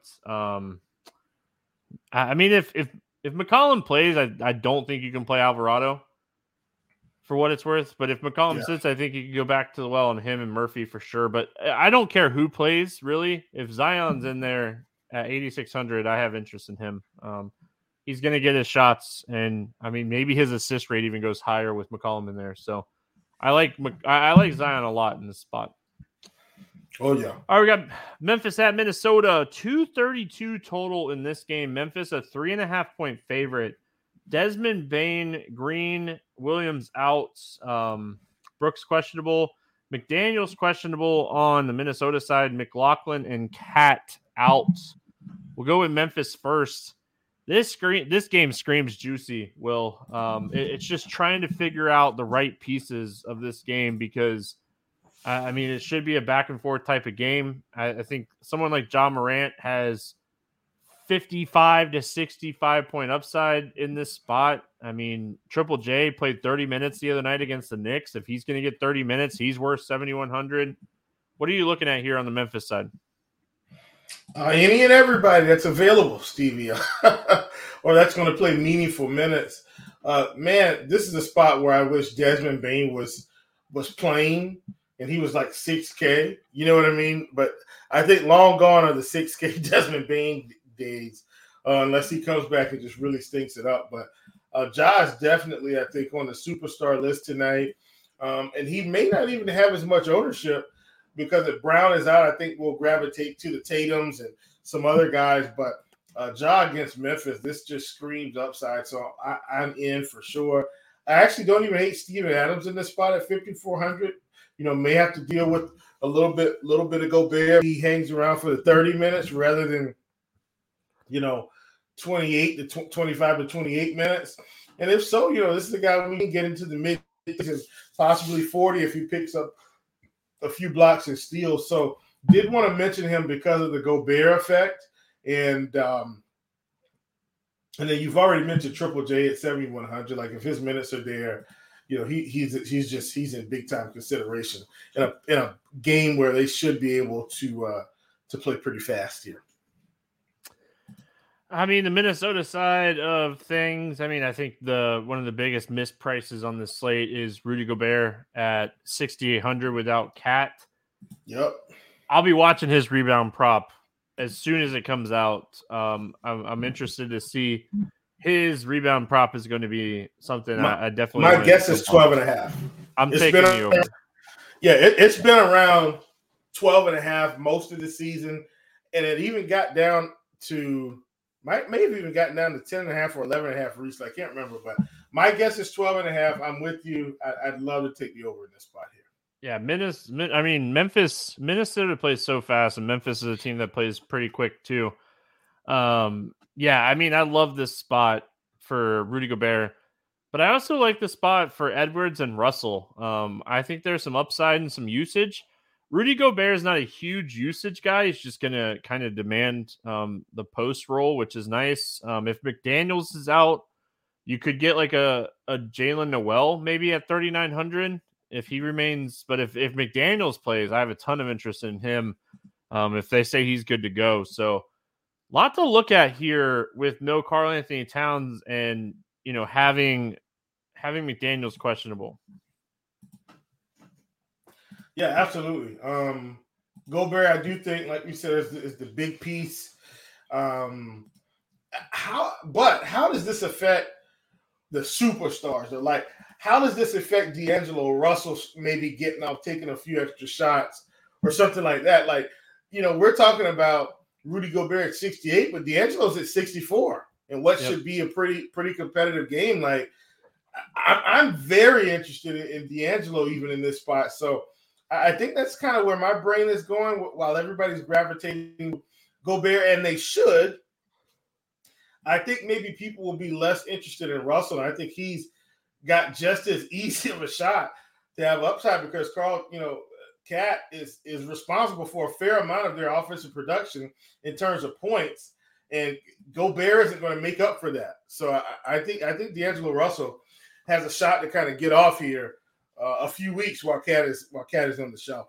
If McCollum plays, I don't think you can play Alvarado for what it's worth. But if McCollum sits, I think you can go back to the well on him and Murphy for sure. But I don't care who plays, really. If Zion's in there at 8,600, I have interest in him. He's going to get his shots, and maybe his assist rate even goes higher with McCollum in there. So I like Zion a lot in this spot. Oh, yeah. All right, we got Memphis at Minnesota, 232 total in this game. Memphis, a 3.5-point favorite. Desmond Bane, Green, Williams out. Brooks questionable. McDaniels questionable on the Minnesota side. McLaughlin and Cat out. We'll go with Memphis first. This game screams juicy, Will. It's just trying to figure out the right pieces of this game because, it should be a back-and-forth type of game. I think someone like Ja Morant has 55 to 65-point upside in this spot. Triple J played 30 minutes the other night against the Knicks. If he's going to get 30 minutes, he's worth 7,100. What are you looking at here on the Memphis side? Any and everybody that's available, Stevie, or that's going to play meaningful minutes. Man, this is a spot where I wish Desmond Bane was playing, and he was like 6K. You know what I mean? But I think long gone are the 6K Desmond Bane days, unless he comes back and just really stinks it up. But Ja is definitely, I think, on the superstar list tonight, and he may not even have as much ownership. Because if Brown is out, I think we'll gravitate to the Tatums and some other guys. But Ja against Memphis, this just screams upside. So I'm in for sure. I actually don't even hate Steven Adams in this spot at 5,400 may have to deal with a little bit of Gobert. He hangs around for the 30 minutes rather than, 28 to 25 to 28 minutes. And if so, this is the guy we can get into the mid, possibly 40 if he picks up a few blocks and steals. So did want to mention him because of the Gobert effect. And then you've already mentioned Triple J at 7,100. Like if his minutes are there, he's in big time consideration in a game where they should be able to play pretty fast here. I mean, the Minnesota side of things, I think one of the biggest missed prices on this slate is Rudy Gobert at 6,800 without Cat. Yep. I'll be watching his rebound prop as soon as it comes out. I'm interested to see his rebound prop is going to be something I definitely. My guess is 12.5. I'm taking the over. Yeah, it's been around 12.5 most of the season, and it even got down to may have even gotten down to 10.5 or 11.5 recently. I can't remember, but my guess is 12.5. I'm with you. I'd love to take the over in this spot here. Yeah, Minnesota plays so fast, and Memphis is a team that plays pretty quick too. I love this spot for Rudy Gobert, but I also like the spot for Edwards and Russell. I think there's some upside and some usage. Rudy Gobert is not a huge usage guy. He's just going to kind of demand the post role, which is nice. If McDaniels is out, you could get like a Jalen Noel maybe at 3,900 if he remains. But if McDaniels plays, I have a ton of interest in him if they say he's good to go. So a lot to look at here with no Karl-Anthony Towns and, having McDaniels questionable. Yeah, absolutely. Gobert, I do think, like you said, is the big piece. How does this affect the superstars? Or like, how does this affect D'Angelo Russell maybe getting off, taking a few extra shots or something like that? Like, we're talking about Rudy Gobert at 68, but D'Angelo's at 64 in what should be a pretty competitive game. Like, I'm very interested in D'Angelo even in this spot. So I think that's kind of where my brain is going while everybody's gravitating Gobert, and they should. I think maybe people will be less interested in Russell. I think he's got just as easy of a shot to have upside because Cat is responsible for a fair amount of their offensive production in terms of points, and Gobert isn't going to make up for that. So I think D'Angelo Russell has a shot to kind of get off here a few weeks while Cat is on the shelf.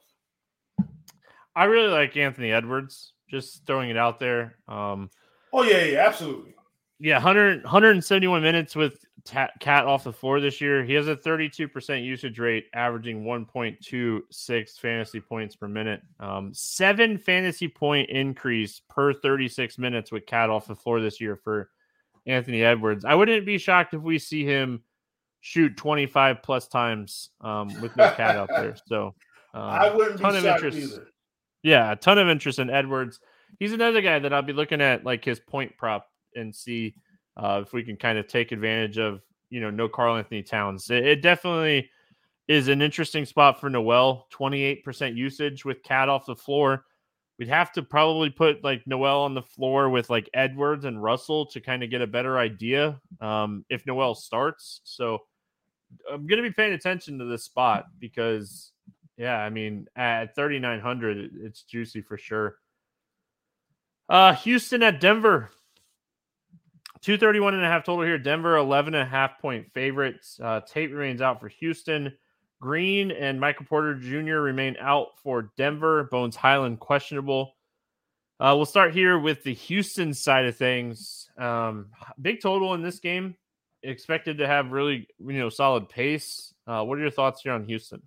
I really like Anthony Edwards. Just throwing it out there. Yeah, absolutely. Yeah, 171 minutes with Cat off the floor this year. He has a 32% usage rate, averaging 1.26 fantasy points per minute. 7 fantasy point increase per 36 minutes with Cat off the floor this year for Anthony Edwards. I wouldn't be shocked if we see him shoot 25 plus times with no Cat out there. So I wouldn't be shocked either. Yeah, a ton of interest in Edwards. He's another guy that I'll be looking at like his point prop and see if we can kind of take advantage of, no Karl-Anthony Towns. It definitely is an interesting spot for Noel. 28% usage with Cat off the floor. We'd have to probably put like Noel on the floor with like Edwards and Russell to kind of get a better idea if Noel starts. So I'm going to be paying attention to this spot because, at 3,900, it's juicy for sure. Houston at Denver. 231.5 total here. Denver 11.5 point favorites. Tate remains out for Houston. Green and Michael Porter Jr. remain out for Denver. Bones Highland questionable. We'll start here with the Houston side of things. Big total in this game. Expected to have really, solid pace. What are your thoughts here on Houston?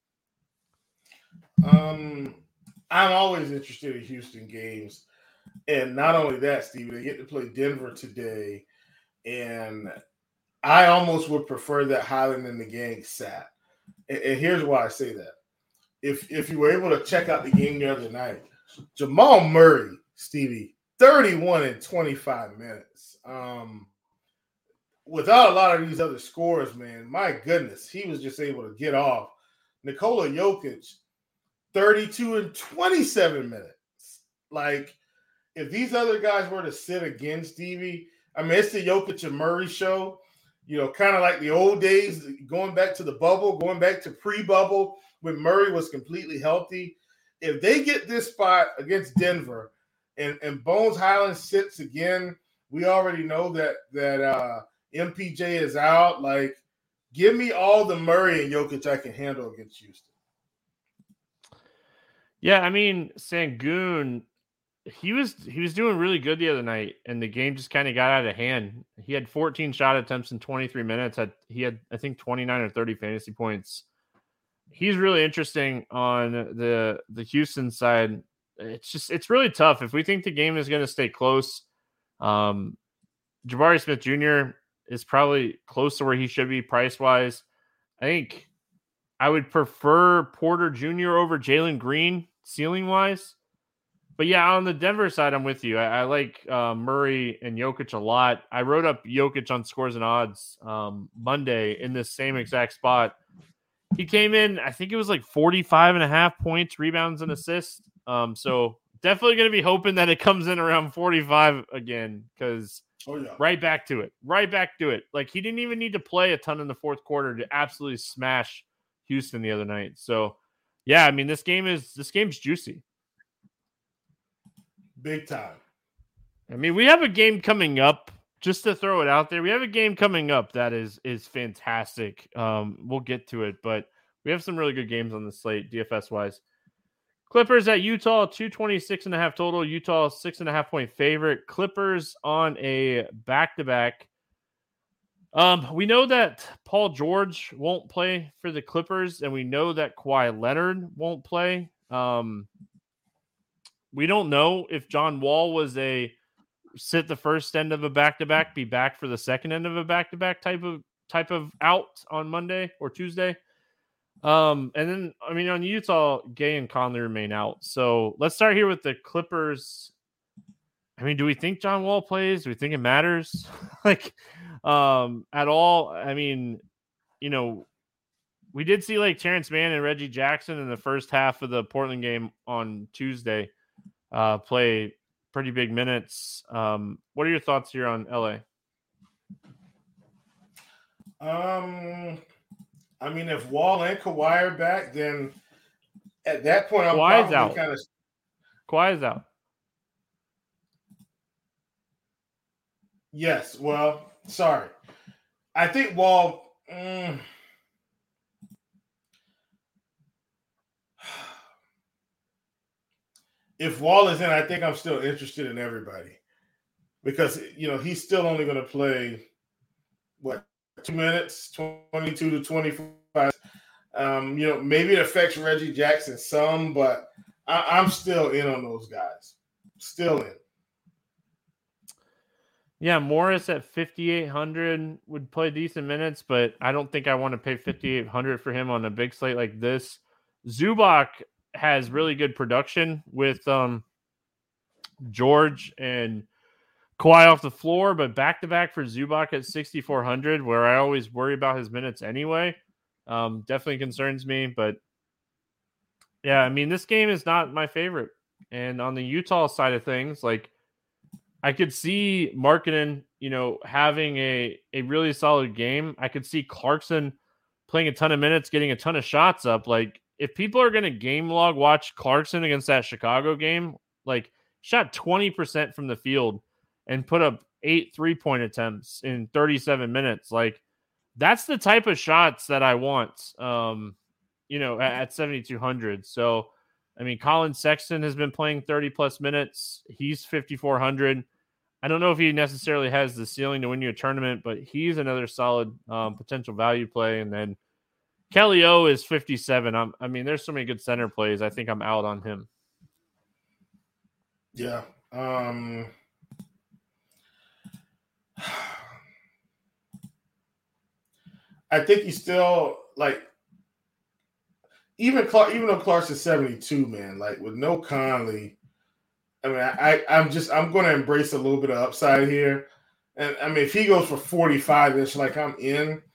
I'm always interested in Houston games. And not only that, Steve, they get to play Denver today. And I almost would prefer that Highland and the gang sat. And here's why I say that. If you were able to check out the game the other night, Jamal Murray, Stevie, 31 in 25 minutes. Without a lot of these other scores, man, my goodness, he was just able to get off Nikola Jokic, 32 and 27 minutes. Like, if these other guys were to sit again, Stevie, I mean, it's the Jokic and Murray show, kind of like the old days, going back to the bubble, going back to pre-bubble when Murray was completely healthy. If they get this spot against Denver and Bones Highland sits again, we already know that MPJ is out. Like, give me all the Murray and Jokic I can handle against Houston. Yeah, I mean, Sengun, he was doing really good the other night, and the game just kind of got out of hand. He had 14 shot attempts in 23 minutes. He had, I think, 29 or 30 fantasy points. He's really interesting on the Houston side. It's really tough. If we think the game is going to stay close, Jabari Smith Jr. is probably close to where he should be price-wise. I think I would prefer Porter Jr. over Jalen Green ceiling-wise. But yeah, on the Denver side, I'm with you. I like Murray and Jokic a lot. I wrote up Jokic on Scores and Odds Monday in this same exact spot. He came in, I think it was like 45.5 points, rebounds, and assists. So definitely going to be hoping that it comes in around 45 again, because right back to it. Like, he didn't even need to play a ton in the fourth quarter to absolutely smash Houston the other night. So yeah, I mean, this game's juicy. Big time. I mean, we have a game coming up, just to throw it out there. We have a game coming up that is fantastic. We'll get to it, but we have some really good games on the slate, DFS wise. Clippers at Utah, 226.5 total. Utah 6.5 point favorite. Clippers on a back-to-back. We know that Paul George won't play for the Clippers, and we know that Kawhi Leonard won't play. We don't know if John Wall was a sit the first end of a back-to-back, be back for the second end of a back-to-back type of out on Monday or Tuesday. And then, I mean, on Utah, Gay and Conley remain out. So let's start here with the Clippers. I mean, do we think John Wall plays? Do we think it matters? At all? I mean, we did see like Terrence Mann and Reggie Jackson in the first half of the Portland game on Tuesday play pretty big minutes. What are your thoughts here on LA? I mean, if Wall and Kawhi are back, then at that point, I'm Kawhi's probably out. Kawhi is out. Yes. Well, sorry. I think Wall. If Wall is in, I think I'm still interested in everybody, because he's still only going to play 2 minutes, 22 to 25. Maybe it affects Reggie Jackson some, but I'm still in on those guys. Still in. Yeah, Morris at 5,800 would play decent minutes, but I don't think I want to pay 5,800 for him on a big slate like this. Zubac has really good production with George and Kawhi off the floor, but back-to-back for Zubac at 6,400, where I always worry about his minutes anyway. Definitely concerns me, but yeah, I mean, this game is not my favorite. And on the Utah side of things, like, I could see Markkanen, having a really solid game. I could see Clarkson playing a ton of minutes, getting a ton of shots up. Like, if people are going to game log watch Clarkson against that Chicago game, like, shot 20% from the field and put up 8 3-point attempts in 37 minutes. Like, that's the type of shots that I want, at 7,200. So, I mean, Colin Sexton has been playing 30-plus minutes. He's 5,400. I don't know if he necessarily has the ceiling to win you a tournament, but he's another solid potential value play. And then Kelly O is 57. There's so many good center plays. I think I'm out on him. Yeah. I think he's still, like, even though Clarkson's 72, man, like, with no Conley, I mean, I'm going to embrace a little bit of upside here. And I mean, if he goes for 45-ish, like, I'm in.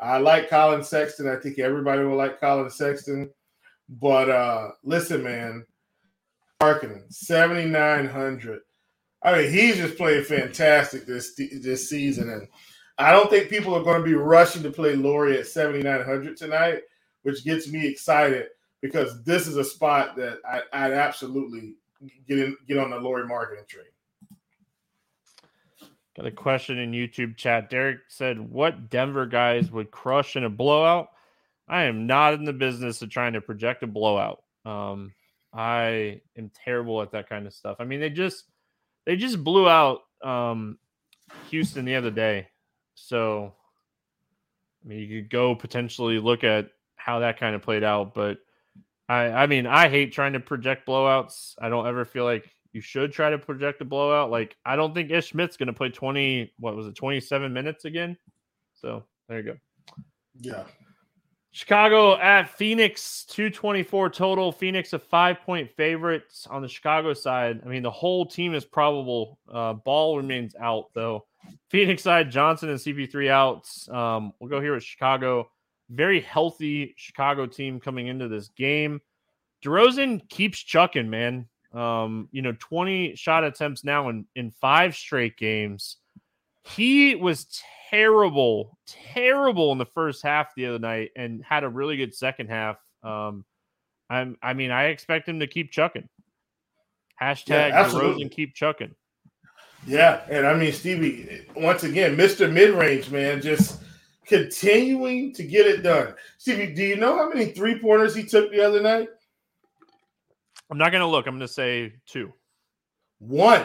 I like Colin Sexton. I think everybody will like Colin Sexton. But listen, man, Markkanen, 7,900. I mean, he's just playing fantastic this season, and I don't think people are going to be rushing to play Lauri at 7,900 tonight, which gets me excited because this is a spot that I'd absolutely get on the Lauri Markkanen train. Got a question in YouTube chat. Derek said, "What Denver guys would crush in a blowout?" I am not in the business of trying to project a blowout. I am terrible at that kind of stuff. I mean, they just blew out Houston the other day. So, I mean, you could go potentially look at how that kind of played out. But, I mean, I hate trying to project blowouts. I don't ever feel like you should try to project a blowout. Like, I don't think Ish Smith's going to play 27 minutes again? So, there you go. Yeah. Chicago at Phoenix, 224 total. Phoenix a 5-point favorite on the Chicago side. I mean, the whole team is probable. Ball remains out, though. Phoenix side, Johnson and CP3 outs. We'll go here with Chicago. Very healthy Chicago team coming into this game. DeRozan keeps chucking, man. 20 shot attempts now in 5 straight games. He was terrible in the first half the other night and had a really good second half. I expect him to keep chucking. Hashtag DeRozan keep chucking. Yeah, and I mean, Stevie, once again, Mr. Mid-Range, man, just continuing to get it done. Stevie, do you know how many three-pointers he took the other night? I'm not going to look. I'm going to say 2. 1.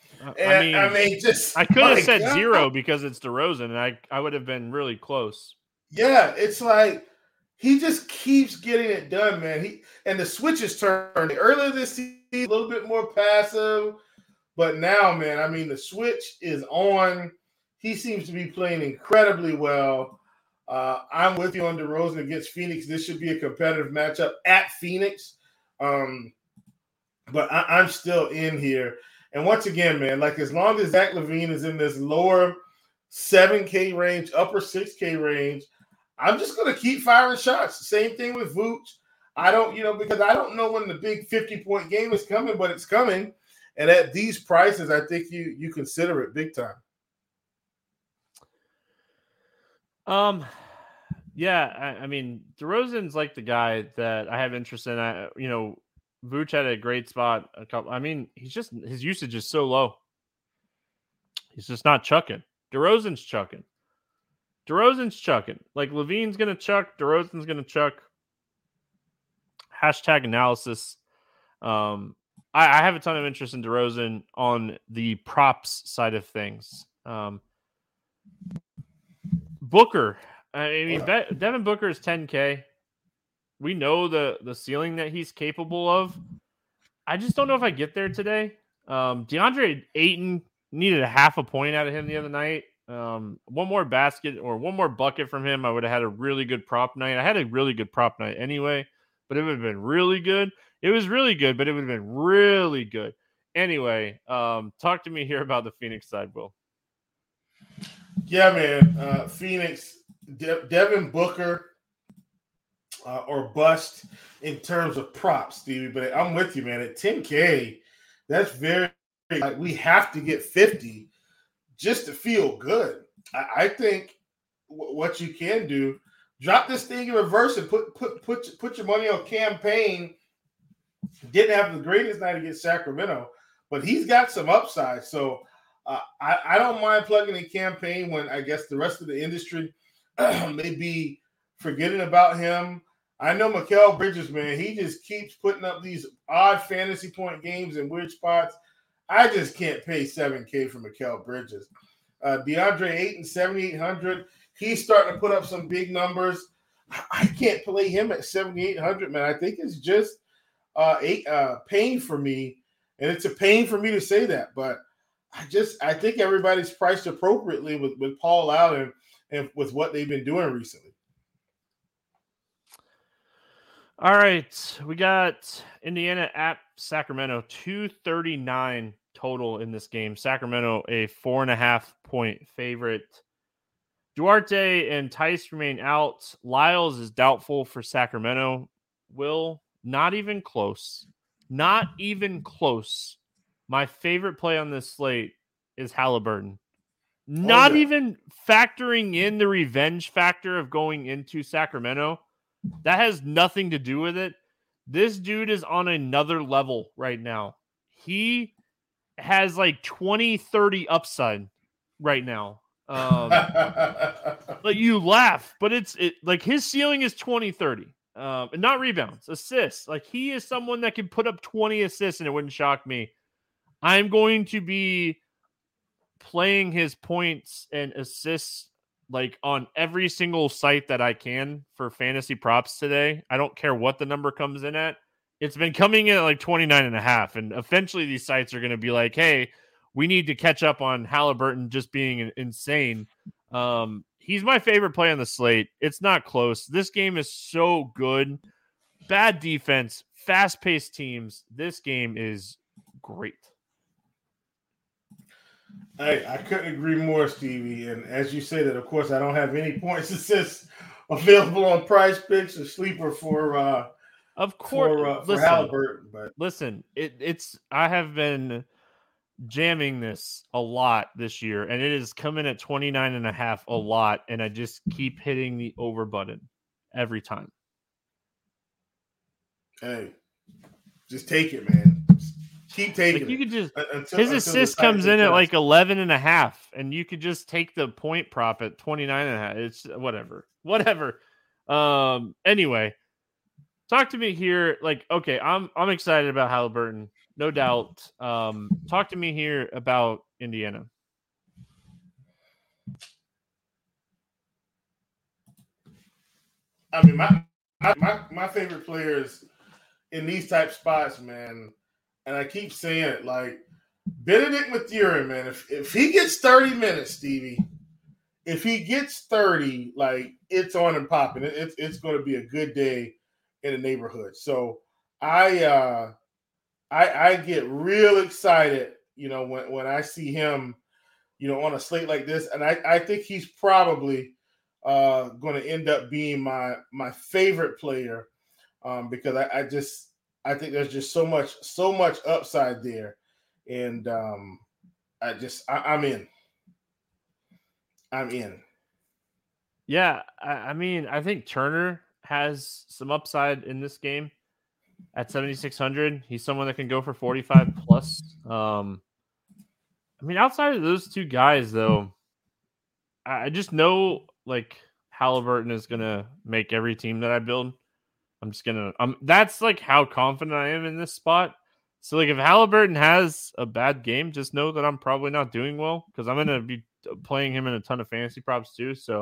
I could have said 0 because it's DeRozan, and I would have been really close. Yeah, it's like he just keeps getting it done, man. And the switches turned earlier this season, a little bit more passive, but now, man, I mean, the switch is on. He seems to be playing incredibly well. I'm with you on DeRozan against Phoenix. This should be a competitive matchup at Phoenix, but I'm still in here. And once again, man, like as long as Zach LaVine is in this lower 7K range, upper 6K range, I'm just going to keep firing shots. Same thing with Vooch. Because I don't know when the big 50-point game is coming, but it's coming. And at these prices, I think you consider it big time. Yeah, I mean, DeRozan's like the guy that I have interest in. Vooch had a great spot. His usage is so low. He's just not chucking. DeRozan's chucking. Like LaVine's going to chuck. DeRozan's going to chuck. Hashtag analysis. I have a ton of interest in DeRozan on the props side of things. Booker. Devin Booker is 10K. We know the ceiling that he's capable of. I just don't know if I get there today. DeAndre Ayton needed a half a point out of him the other night. One more basket or one more bucket from him, I would have had a really good prop night. I had a really good prop night anyway, but it would have been really good. It was really good, but it would have been really good. Anyway, talk to me here about the Phoenix side, Will. Yeah, man. Phoenix, Devin Booker, or bust in terms of props, Stevie. But I'm with you, man. At 10K, that's very like we have to get 50 just to feel good. I think what you can do, drop this thing in reverse and put your money on campaign. Didn't have the greatest night against Sacramento, but he's got some upside. So I don't mind plugging in campaign when I guess the rest of the industry may be forgetting about him. I know Mikal Bridges, man, he just keeps putting up these odd fantasy point games in weird spots. I just can't pay 7K for Mikal Bridges. DeAndre Ayton, 7,800. He's starting to put up some big numbers. I can't play him at 7,800, man. I think it's just pain for me, and it's a pain for me to say that, but I think everybody's priced appropriately with Paul Allen and with what they've been doing recently. All right, we got Indiana at Sacramento, 239 total in this game. Sacramento, a 4.5-point favorite. Duarte and Tice remain out. Lyles is doubtful for Sacramento. Will, not even close. Not even close. My favorite play on this slate is Halliburton. Not even factoring in the revenge factor of going into Sacramento. That has nothing to do with it. This dude is on another level right now. He has like 20-30 upside right now. Like you laugh, but it's like his ceiling is 20-30. And not rebounds, assists. Like he is someone that can put up 20 assists and it wouldn't shock me. I'm going to be playing his points and assists like on every single site that I can for fantasy props today. I don't care what the number comes in at. It's been coming in at like 29.5. And eventually these sites are going to be like, hey, we need to catch up on Halliburton just being insane. He's my favorite play on the slate. It's not close. This game is so good. Bad defense, fast-paced teams. This game is great. Hey, I couldn't agree more, Stevie. And as you said, of course, I don't have any points assists available on Prize Picks or Sleeper for of course for Halliburton. But listen, it's I have been jamming this a lot this year, and it is coming at 29.5 a lot, and I just keep hitting the over button every time. Hey, just take it, man. Keep taking like you could just his assist comes in at like 11.5, and you could just take the point prop at 29.5. It's whatever. Anyway, talk to me here. Like, okay, I'm excited about Halliburton, no doubt. Talk to me here about Indiana. I mean, my favorite players in these type spots, man. And I keep saying it, like Benedict Mathurin, man. If he gets 30 minutes, Stevie, if he gets 30, like it's on and popping. It's going to be a good day in the neighborhood. So I get real excited, when I see him, on a slate like this, and I think he's probably going to end up being my favorite player because I think there's just so much upside there, and I'm in. Yeah, I mean, I think Turner has some upside in this game at 7,600. He's someone that can go for 45 plus. I mean, outside of those two guys, though, I just know like Halliburton is gonna make every team that I build. That's like how confident I am in this spot. So like if Halliburton has a bad game, just know that I'm probably not doing well because I'm going to be playing him in a ton of fantasy props too. So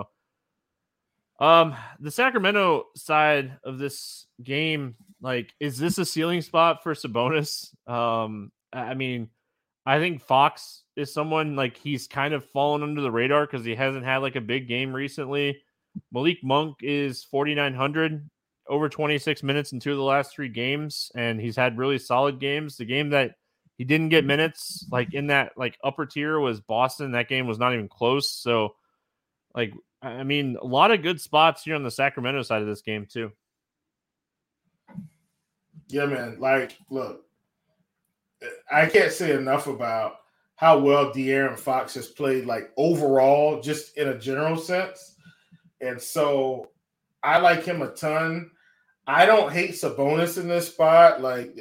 the Sacramento side of this game, like, is this a ceiling spot for Sabonis? I mean, I think Fox is someone like he's kind of fallen under the radar because he hasn't had like a big game recently. Malik Monk is 4,900. Over 26 minutes in 2 of the last 3 games, and he's had really solid games. The game that he didn't get minutes, like in that like upper tier, was Boston. That game was not even close. So, like, I mean, a lot of good spots here on the Sacramento side of this game too. Yeah, man. Like, look, I can't say enough about how well De'Aaron Fox has played, like overall, just in a general sense. And so, I like him a ton. I don't hate Sabonis in this spot. Like,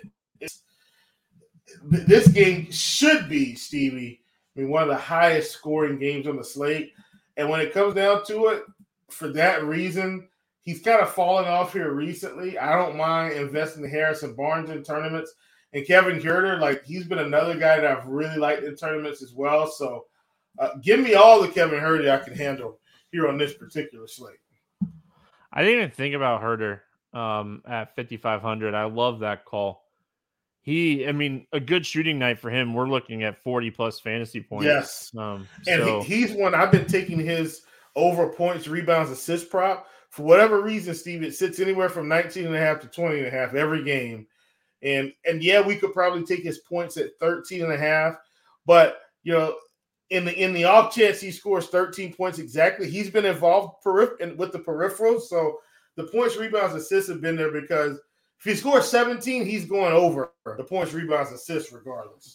this game should be, Stevie, one of the highest scoring games on the slate. And when it comes down to it, for that reason, he's kind of fallen off here recently. I don't mind investing in Harrison Barnes in tournaments. And Kevin Huerter, like, he's been another guy that I've really liked in tournaments as well. So give me all the Kevin Huerter I can handle here on this particular slate. I didn't even think about Huerter at 5,500. I love that call. A good shooting night for him. We're looking at 40 plus fantasy points. Yes. He's one I've been taking his over points, rebounds, assist prop. For whatever reason, Steve, it sits anywhere from 19.5 to 20.5 every game. And yeah, we could probably take his points at 13.5. But, in the off chance he scores 13 points exactly, he's been involved with the peripherals. So the points, rebounds, assists have been there because if he scores 17, he's going over the points, rebounds, assists regardless.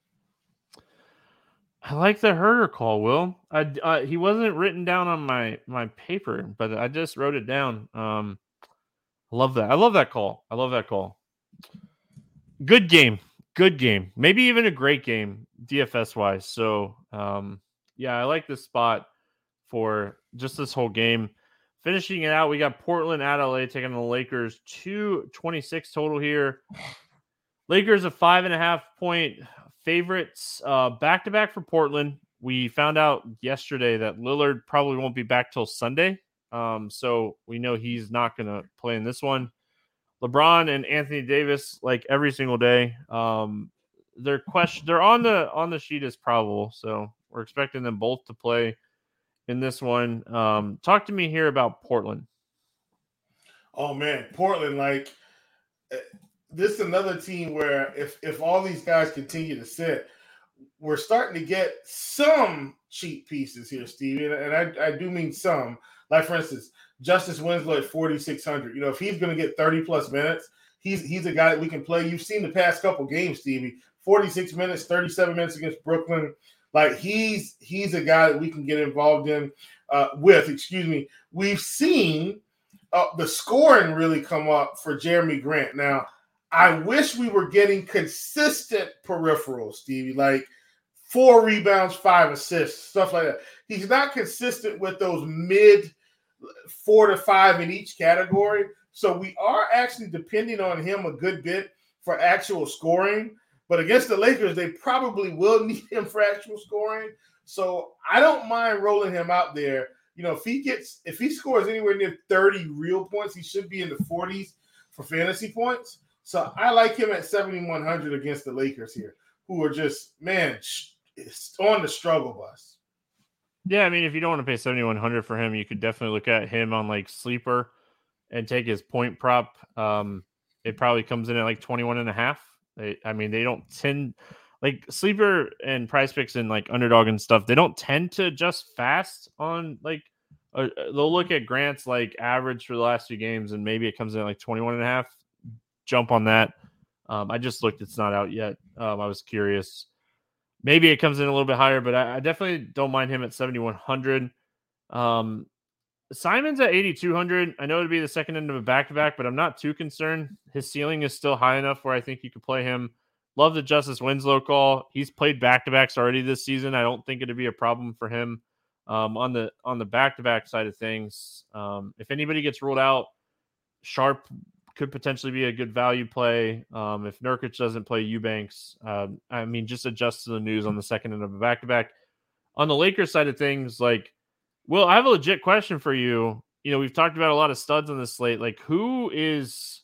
I like the Herder call, Will. He wasn't written down on my paper, but I just wrote it down. I love that. I love that call. Good game. Maybe even a great game DFS wise. So, yeah, I like this spot for just this whole game. Finishing it out, we got Portland at LA taking the Lakers. 226 total here. Lakers a 5.5 point favorites. Back to back for Portland. We found out yesterday that Lillard probably won't be back till Sunday. So we know he's not going to play in this one. LeBron and Anthony Davis, like every single day, they're on the sheet as probable. So we're expecting them both to play in this one. Talk to me here about Portland. Oh man, Portland, like this is another team where if all these guys continue to sit, we're starting to get some cheap pieces here, Steve, and I do mean some. Like for instance, Justice Winslow at 4,600. If he's going to get 30 plus minutes, he's a guy that we can play. You've seen the past couple games, Stevie. 46 minutes, 37 minutes against Brooklyn. Like he's a guy that we can get involved in with. We've seen the scoring really come up for Jeremy Grant. Now, I wish we were getting consistent peripherals, Stevie, like 4 rebounds, 5 assists, stuff like that. He's not consistent with those mid 4 to 5 in each category. So we are actually depending on him a good bit for actual scoring. But against the Lakers, they probably will need him for actual scoring. So I don't mind rolling him out there. If he scores anywhere near 30 real points, he should be in the 40s for fantasy points. So I like him at 7,100 against the Lakers here, who are just, man, on the struggle bus. Yeah, I mean, if you don't want to pay 7,100 for him, you could definitely look at him on like Sleeper and take his point prop. It probably comes in at like 21.5. They don't tend, like Sleeper and Price Picks and like Underdog and stuff, they don't tend to adjust fast on like they'll look at Grant's like average for the last 2 games and maybe it comes in at like 21.5. Jump on that. I just looked, it's not out yet. I was curious. Maybe it comes in a little bit higher, but I definitely don't mind him at 7,100. Simon's at 8,200. I know it'd be the second end of a back-to-back, but I'm not too concerned. His ceiling is still high enough where I think you could play him. Love the Justice Winslow call. He's played back-to-backs already this season. I don't think it'd be a problem for him on the back-to-back side of things. If anybody gets ruled out, Sharp could potentially be a good value play. If Nurkic doesn't play Eubanks, just adjust to the news on the second end of a back-to-back. On the Lakers side of things, like, Will, I have a legit question for you. We've talked about a lot of studs on this slate. Like, who's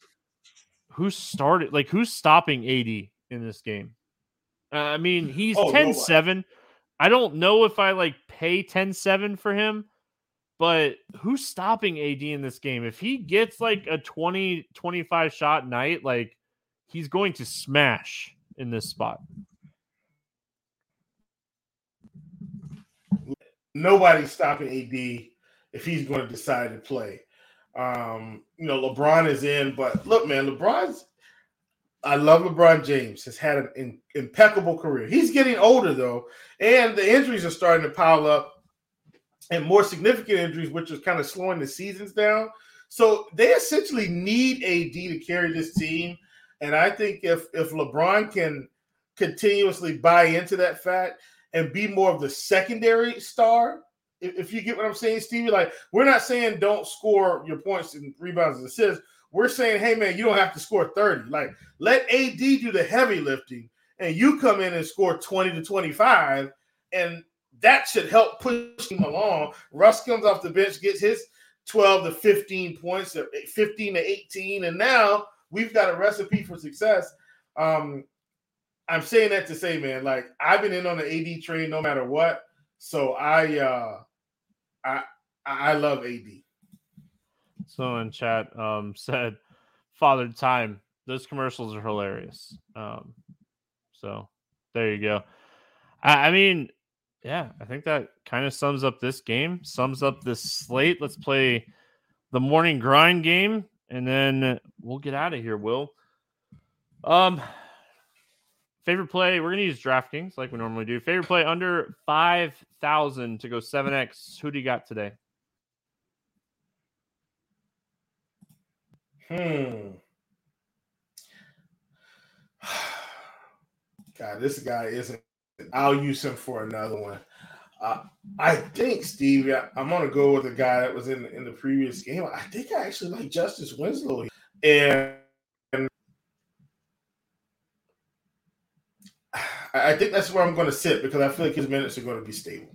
stopping AD in this game? He's 10-7. I don't know if I pay 10-7 for him, but who's stopping AD in this game? If he gets like a 20-25 shot night, like he's going to smash in this spot. Nobody's stopping AD if he's going to decide to play. LeBron is in, but look, man, I love LeBron James. Has had an impeccable career. He's getting older though, and the injuries are starting to pile up. And more significant injuries, which is kind of slowing the seasons down. So they essentially need AD to carry this team. And I think if LeBron can continuously buy into that fact and be more of the secondary star, if you get what I'm saying, Stevie, like we're not saying don't score your points and rebounds and assists. We're saying, hey, man, you don't have to score 30. Like let AD do the heavy lifting and you come in and score 20 to 25 and that should help push him along. Russ comes off the bench, gets his 12 to 15 points, 15 to 18, and now we've got a recipe for success. I'm saying that to say, man, like I've been in on the AD train no matter what. So I love AD. So in chat said, Father Time. Those commercials are hilarious. So there you go. Yeah, I think that kind of sums up this game, sums up this slate. Let's play the morning grind game, and then we'll get out of here, Will. Favorite play, we're gonna use DraftKings like we normally do. Favorite play under 5,000 to go 7x. Who do you got today? God, this guy isn't. I'll use him for another one. I think, Steve, I'm going to go with the guy that was in the previous game. I think I actually like Justice Winslow. And I think that's where I'm going to sit because I feel like his minutes are going to be stable.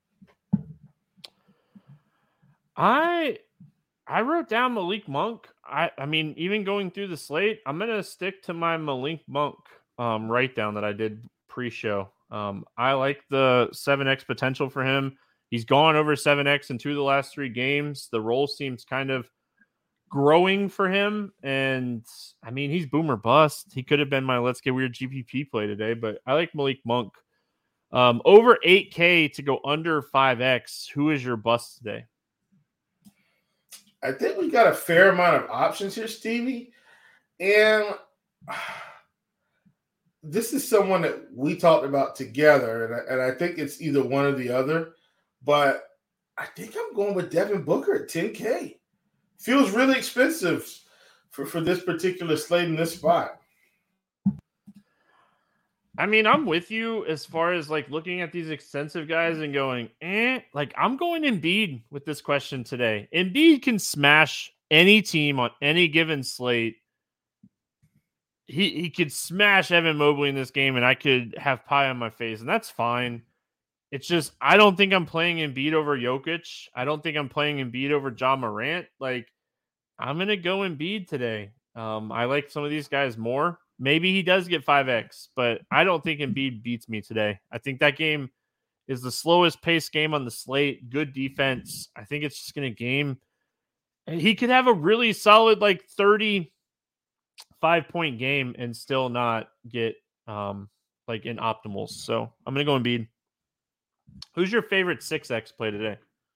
I wrote down Malik Monk. I mean, even going through the slate, I'm going to stick to my Malik Monk write down that I did pre-show. I like the 7x potential for him. He's gone over 7x in 2 of the last 3 games. The role seems kind of growing for him. And I mean, he's boomer bust. He could have been my Let's Get Weird GPP play today, but I like Malik Monk. Over 8K to go under 5x. Who is your bust today? I think we got a fair amount of options here, Stevie. And this is someone that we talked about together, and I think it's either one or the other. But I think I'm going with Devin Booker at 10K. Feels really expensive for this particular slate in this spot. I mean, I'm with you as far as like looking at these expensive guys and going, like I'm going Embiid with this question today. Embiid can smash any team on any given slate. He could smash Evan Mobley in this game, and I could have pie on my face, and that's fine. It's just I don't think I'm playing Embiid over Jokic. I don't think I'm playing Embiid over John Morant. Like, I'm going to go Embiid today. I like some of these guys more. Maybe he does get 5x, but I don't think Embiid beats me today. I think that game is the slowest paced game on the slate. Good defense. I think it's just going to game. He could have a really solid, like 35-point game and still not get like in optimals. So I'm going to go Embiid. Who's your favorite 6x play today?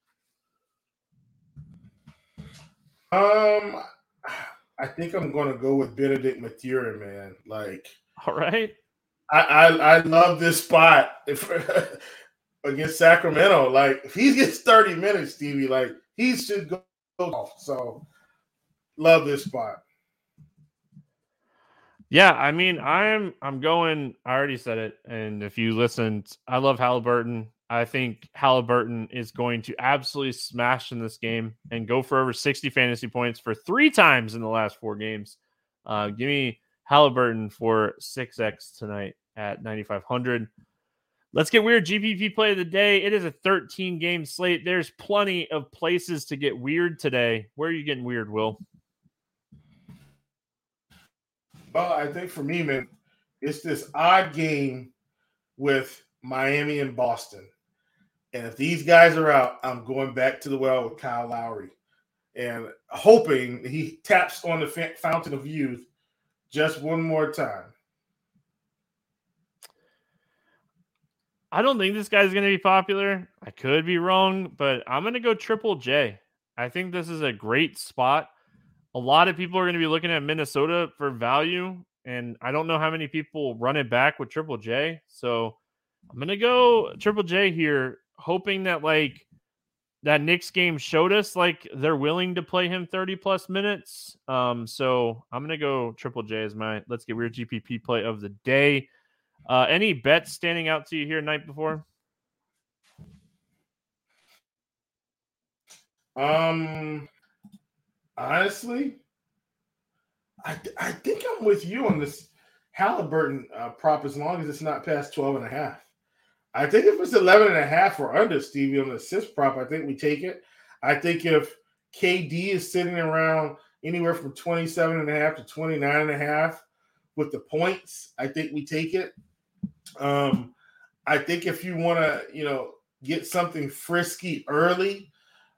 I think I'm going to go with Benedict Mathurin, man. Like, all right. I love this spot against Sacramento. Like, if he gets 30 minutes, Stevie, like, he should go off. So, love this spot. Yeah, I mean, I'm going. I already said it, and if you listened, I love Halliburton. I think Halliburton is going to absolutely smash in this game and go for over 60 fantasy points for 3 times in the last 4 games. Give me Halliburton for 6x tonight at 9,500. Let's get weird. GPP play of the day. It is a 13-game slate. There's plenty of places to get weird today. Where are you getting weird, Will? Well, I think for me, man, it's this odd game with Miami and Boston. And if these guys are out, I'm going back to the well with Kyle Lowry and hoping he taps on the fountain of youth just one more time. I don't think this guy's going to be popular. I could be wrong, but I'm going to go Triple J. I think this is a great spot. A lot of people are going to be looking at Minnesota for value, and I don't know how many people run it back with Triple J. So I'm going to go Triple J here, hoping that like that Knicks game showed us like they're willing to play him 30+ minutes. So I'm going to go Triple J as my Let's Get Weird GPP play of the day. Any bets standing out to you here night before? Honestly, I think I'm with you on this Halliburton prop as long as it's not past 12.5. I think if it's 11.5 or under, Stevie, on the assist prop, I think we take it. I think if KD is sitting around anywhere from 27.5 to 29.5 with the points, I think we take it. I think if you want to, get something frisky early,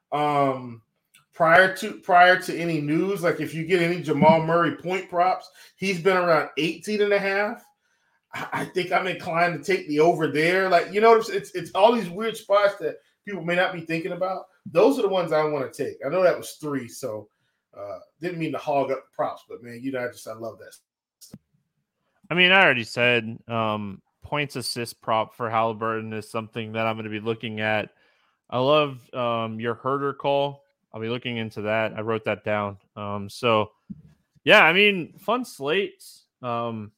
prior to any news, like if you get any Jamal Murray point props, he's been around 18.5. I think I'm inclined to take the over there. Like, you know, it's all these weird spots that people may not be thinking about. Those are the ones I want to take. I know that was 3, so didn't mean to hog up the props, but man, I love that. I mean, I already said points assist prop for Halliburton is something that I'm going to be looking at. I love your Herder call. I'll be looking into that. I wrote that down. So yeah, I mean, fun slate. Fun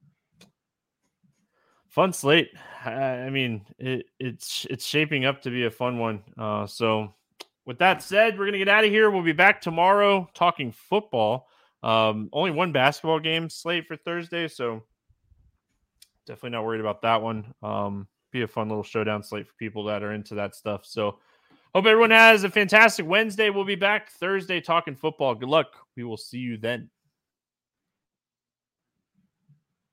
slate. I mean, it's shaping up to be a fun one. So with that said, we're going to get out of here. We'll be back tomorrow talking football. Only one basketball game slate for Thursday, so definitely not worried about that one. Be a fun little showdown slate for people that are into that stuff. So hope everyone has a fantastic Wednesday. We'll be back Thursday talking football. Good luck. We will see you then.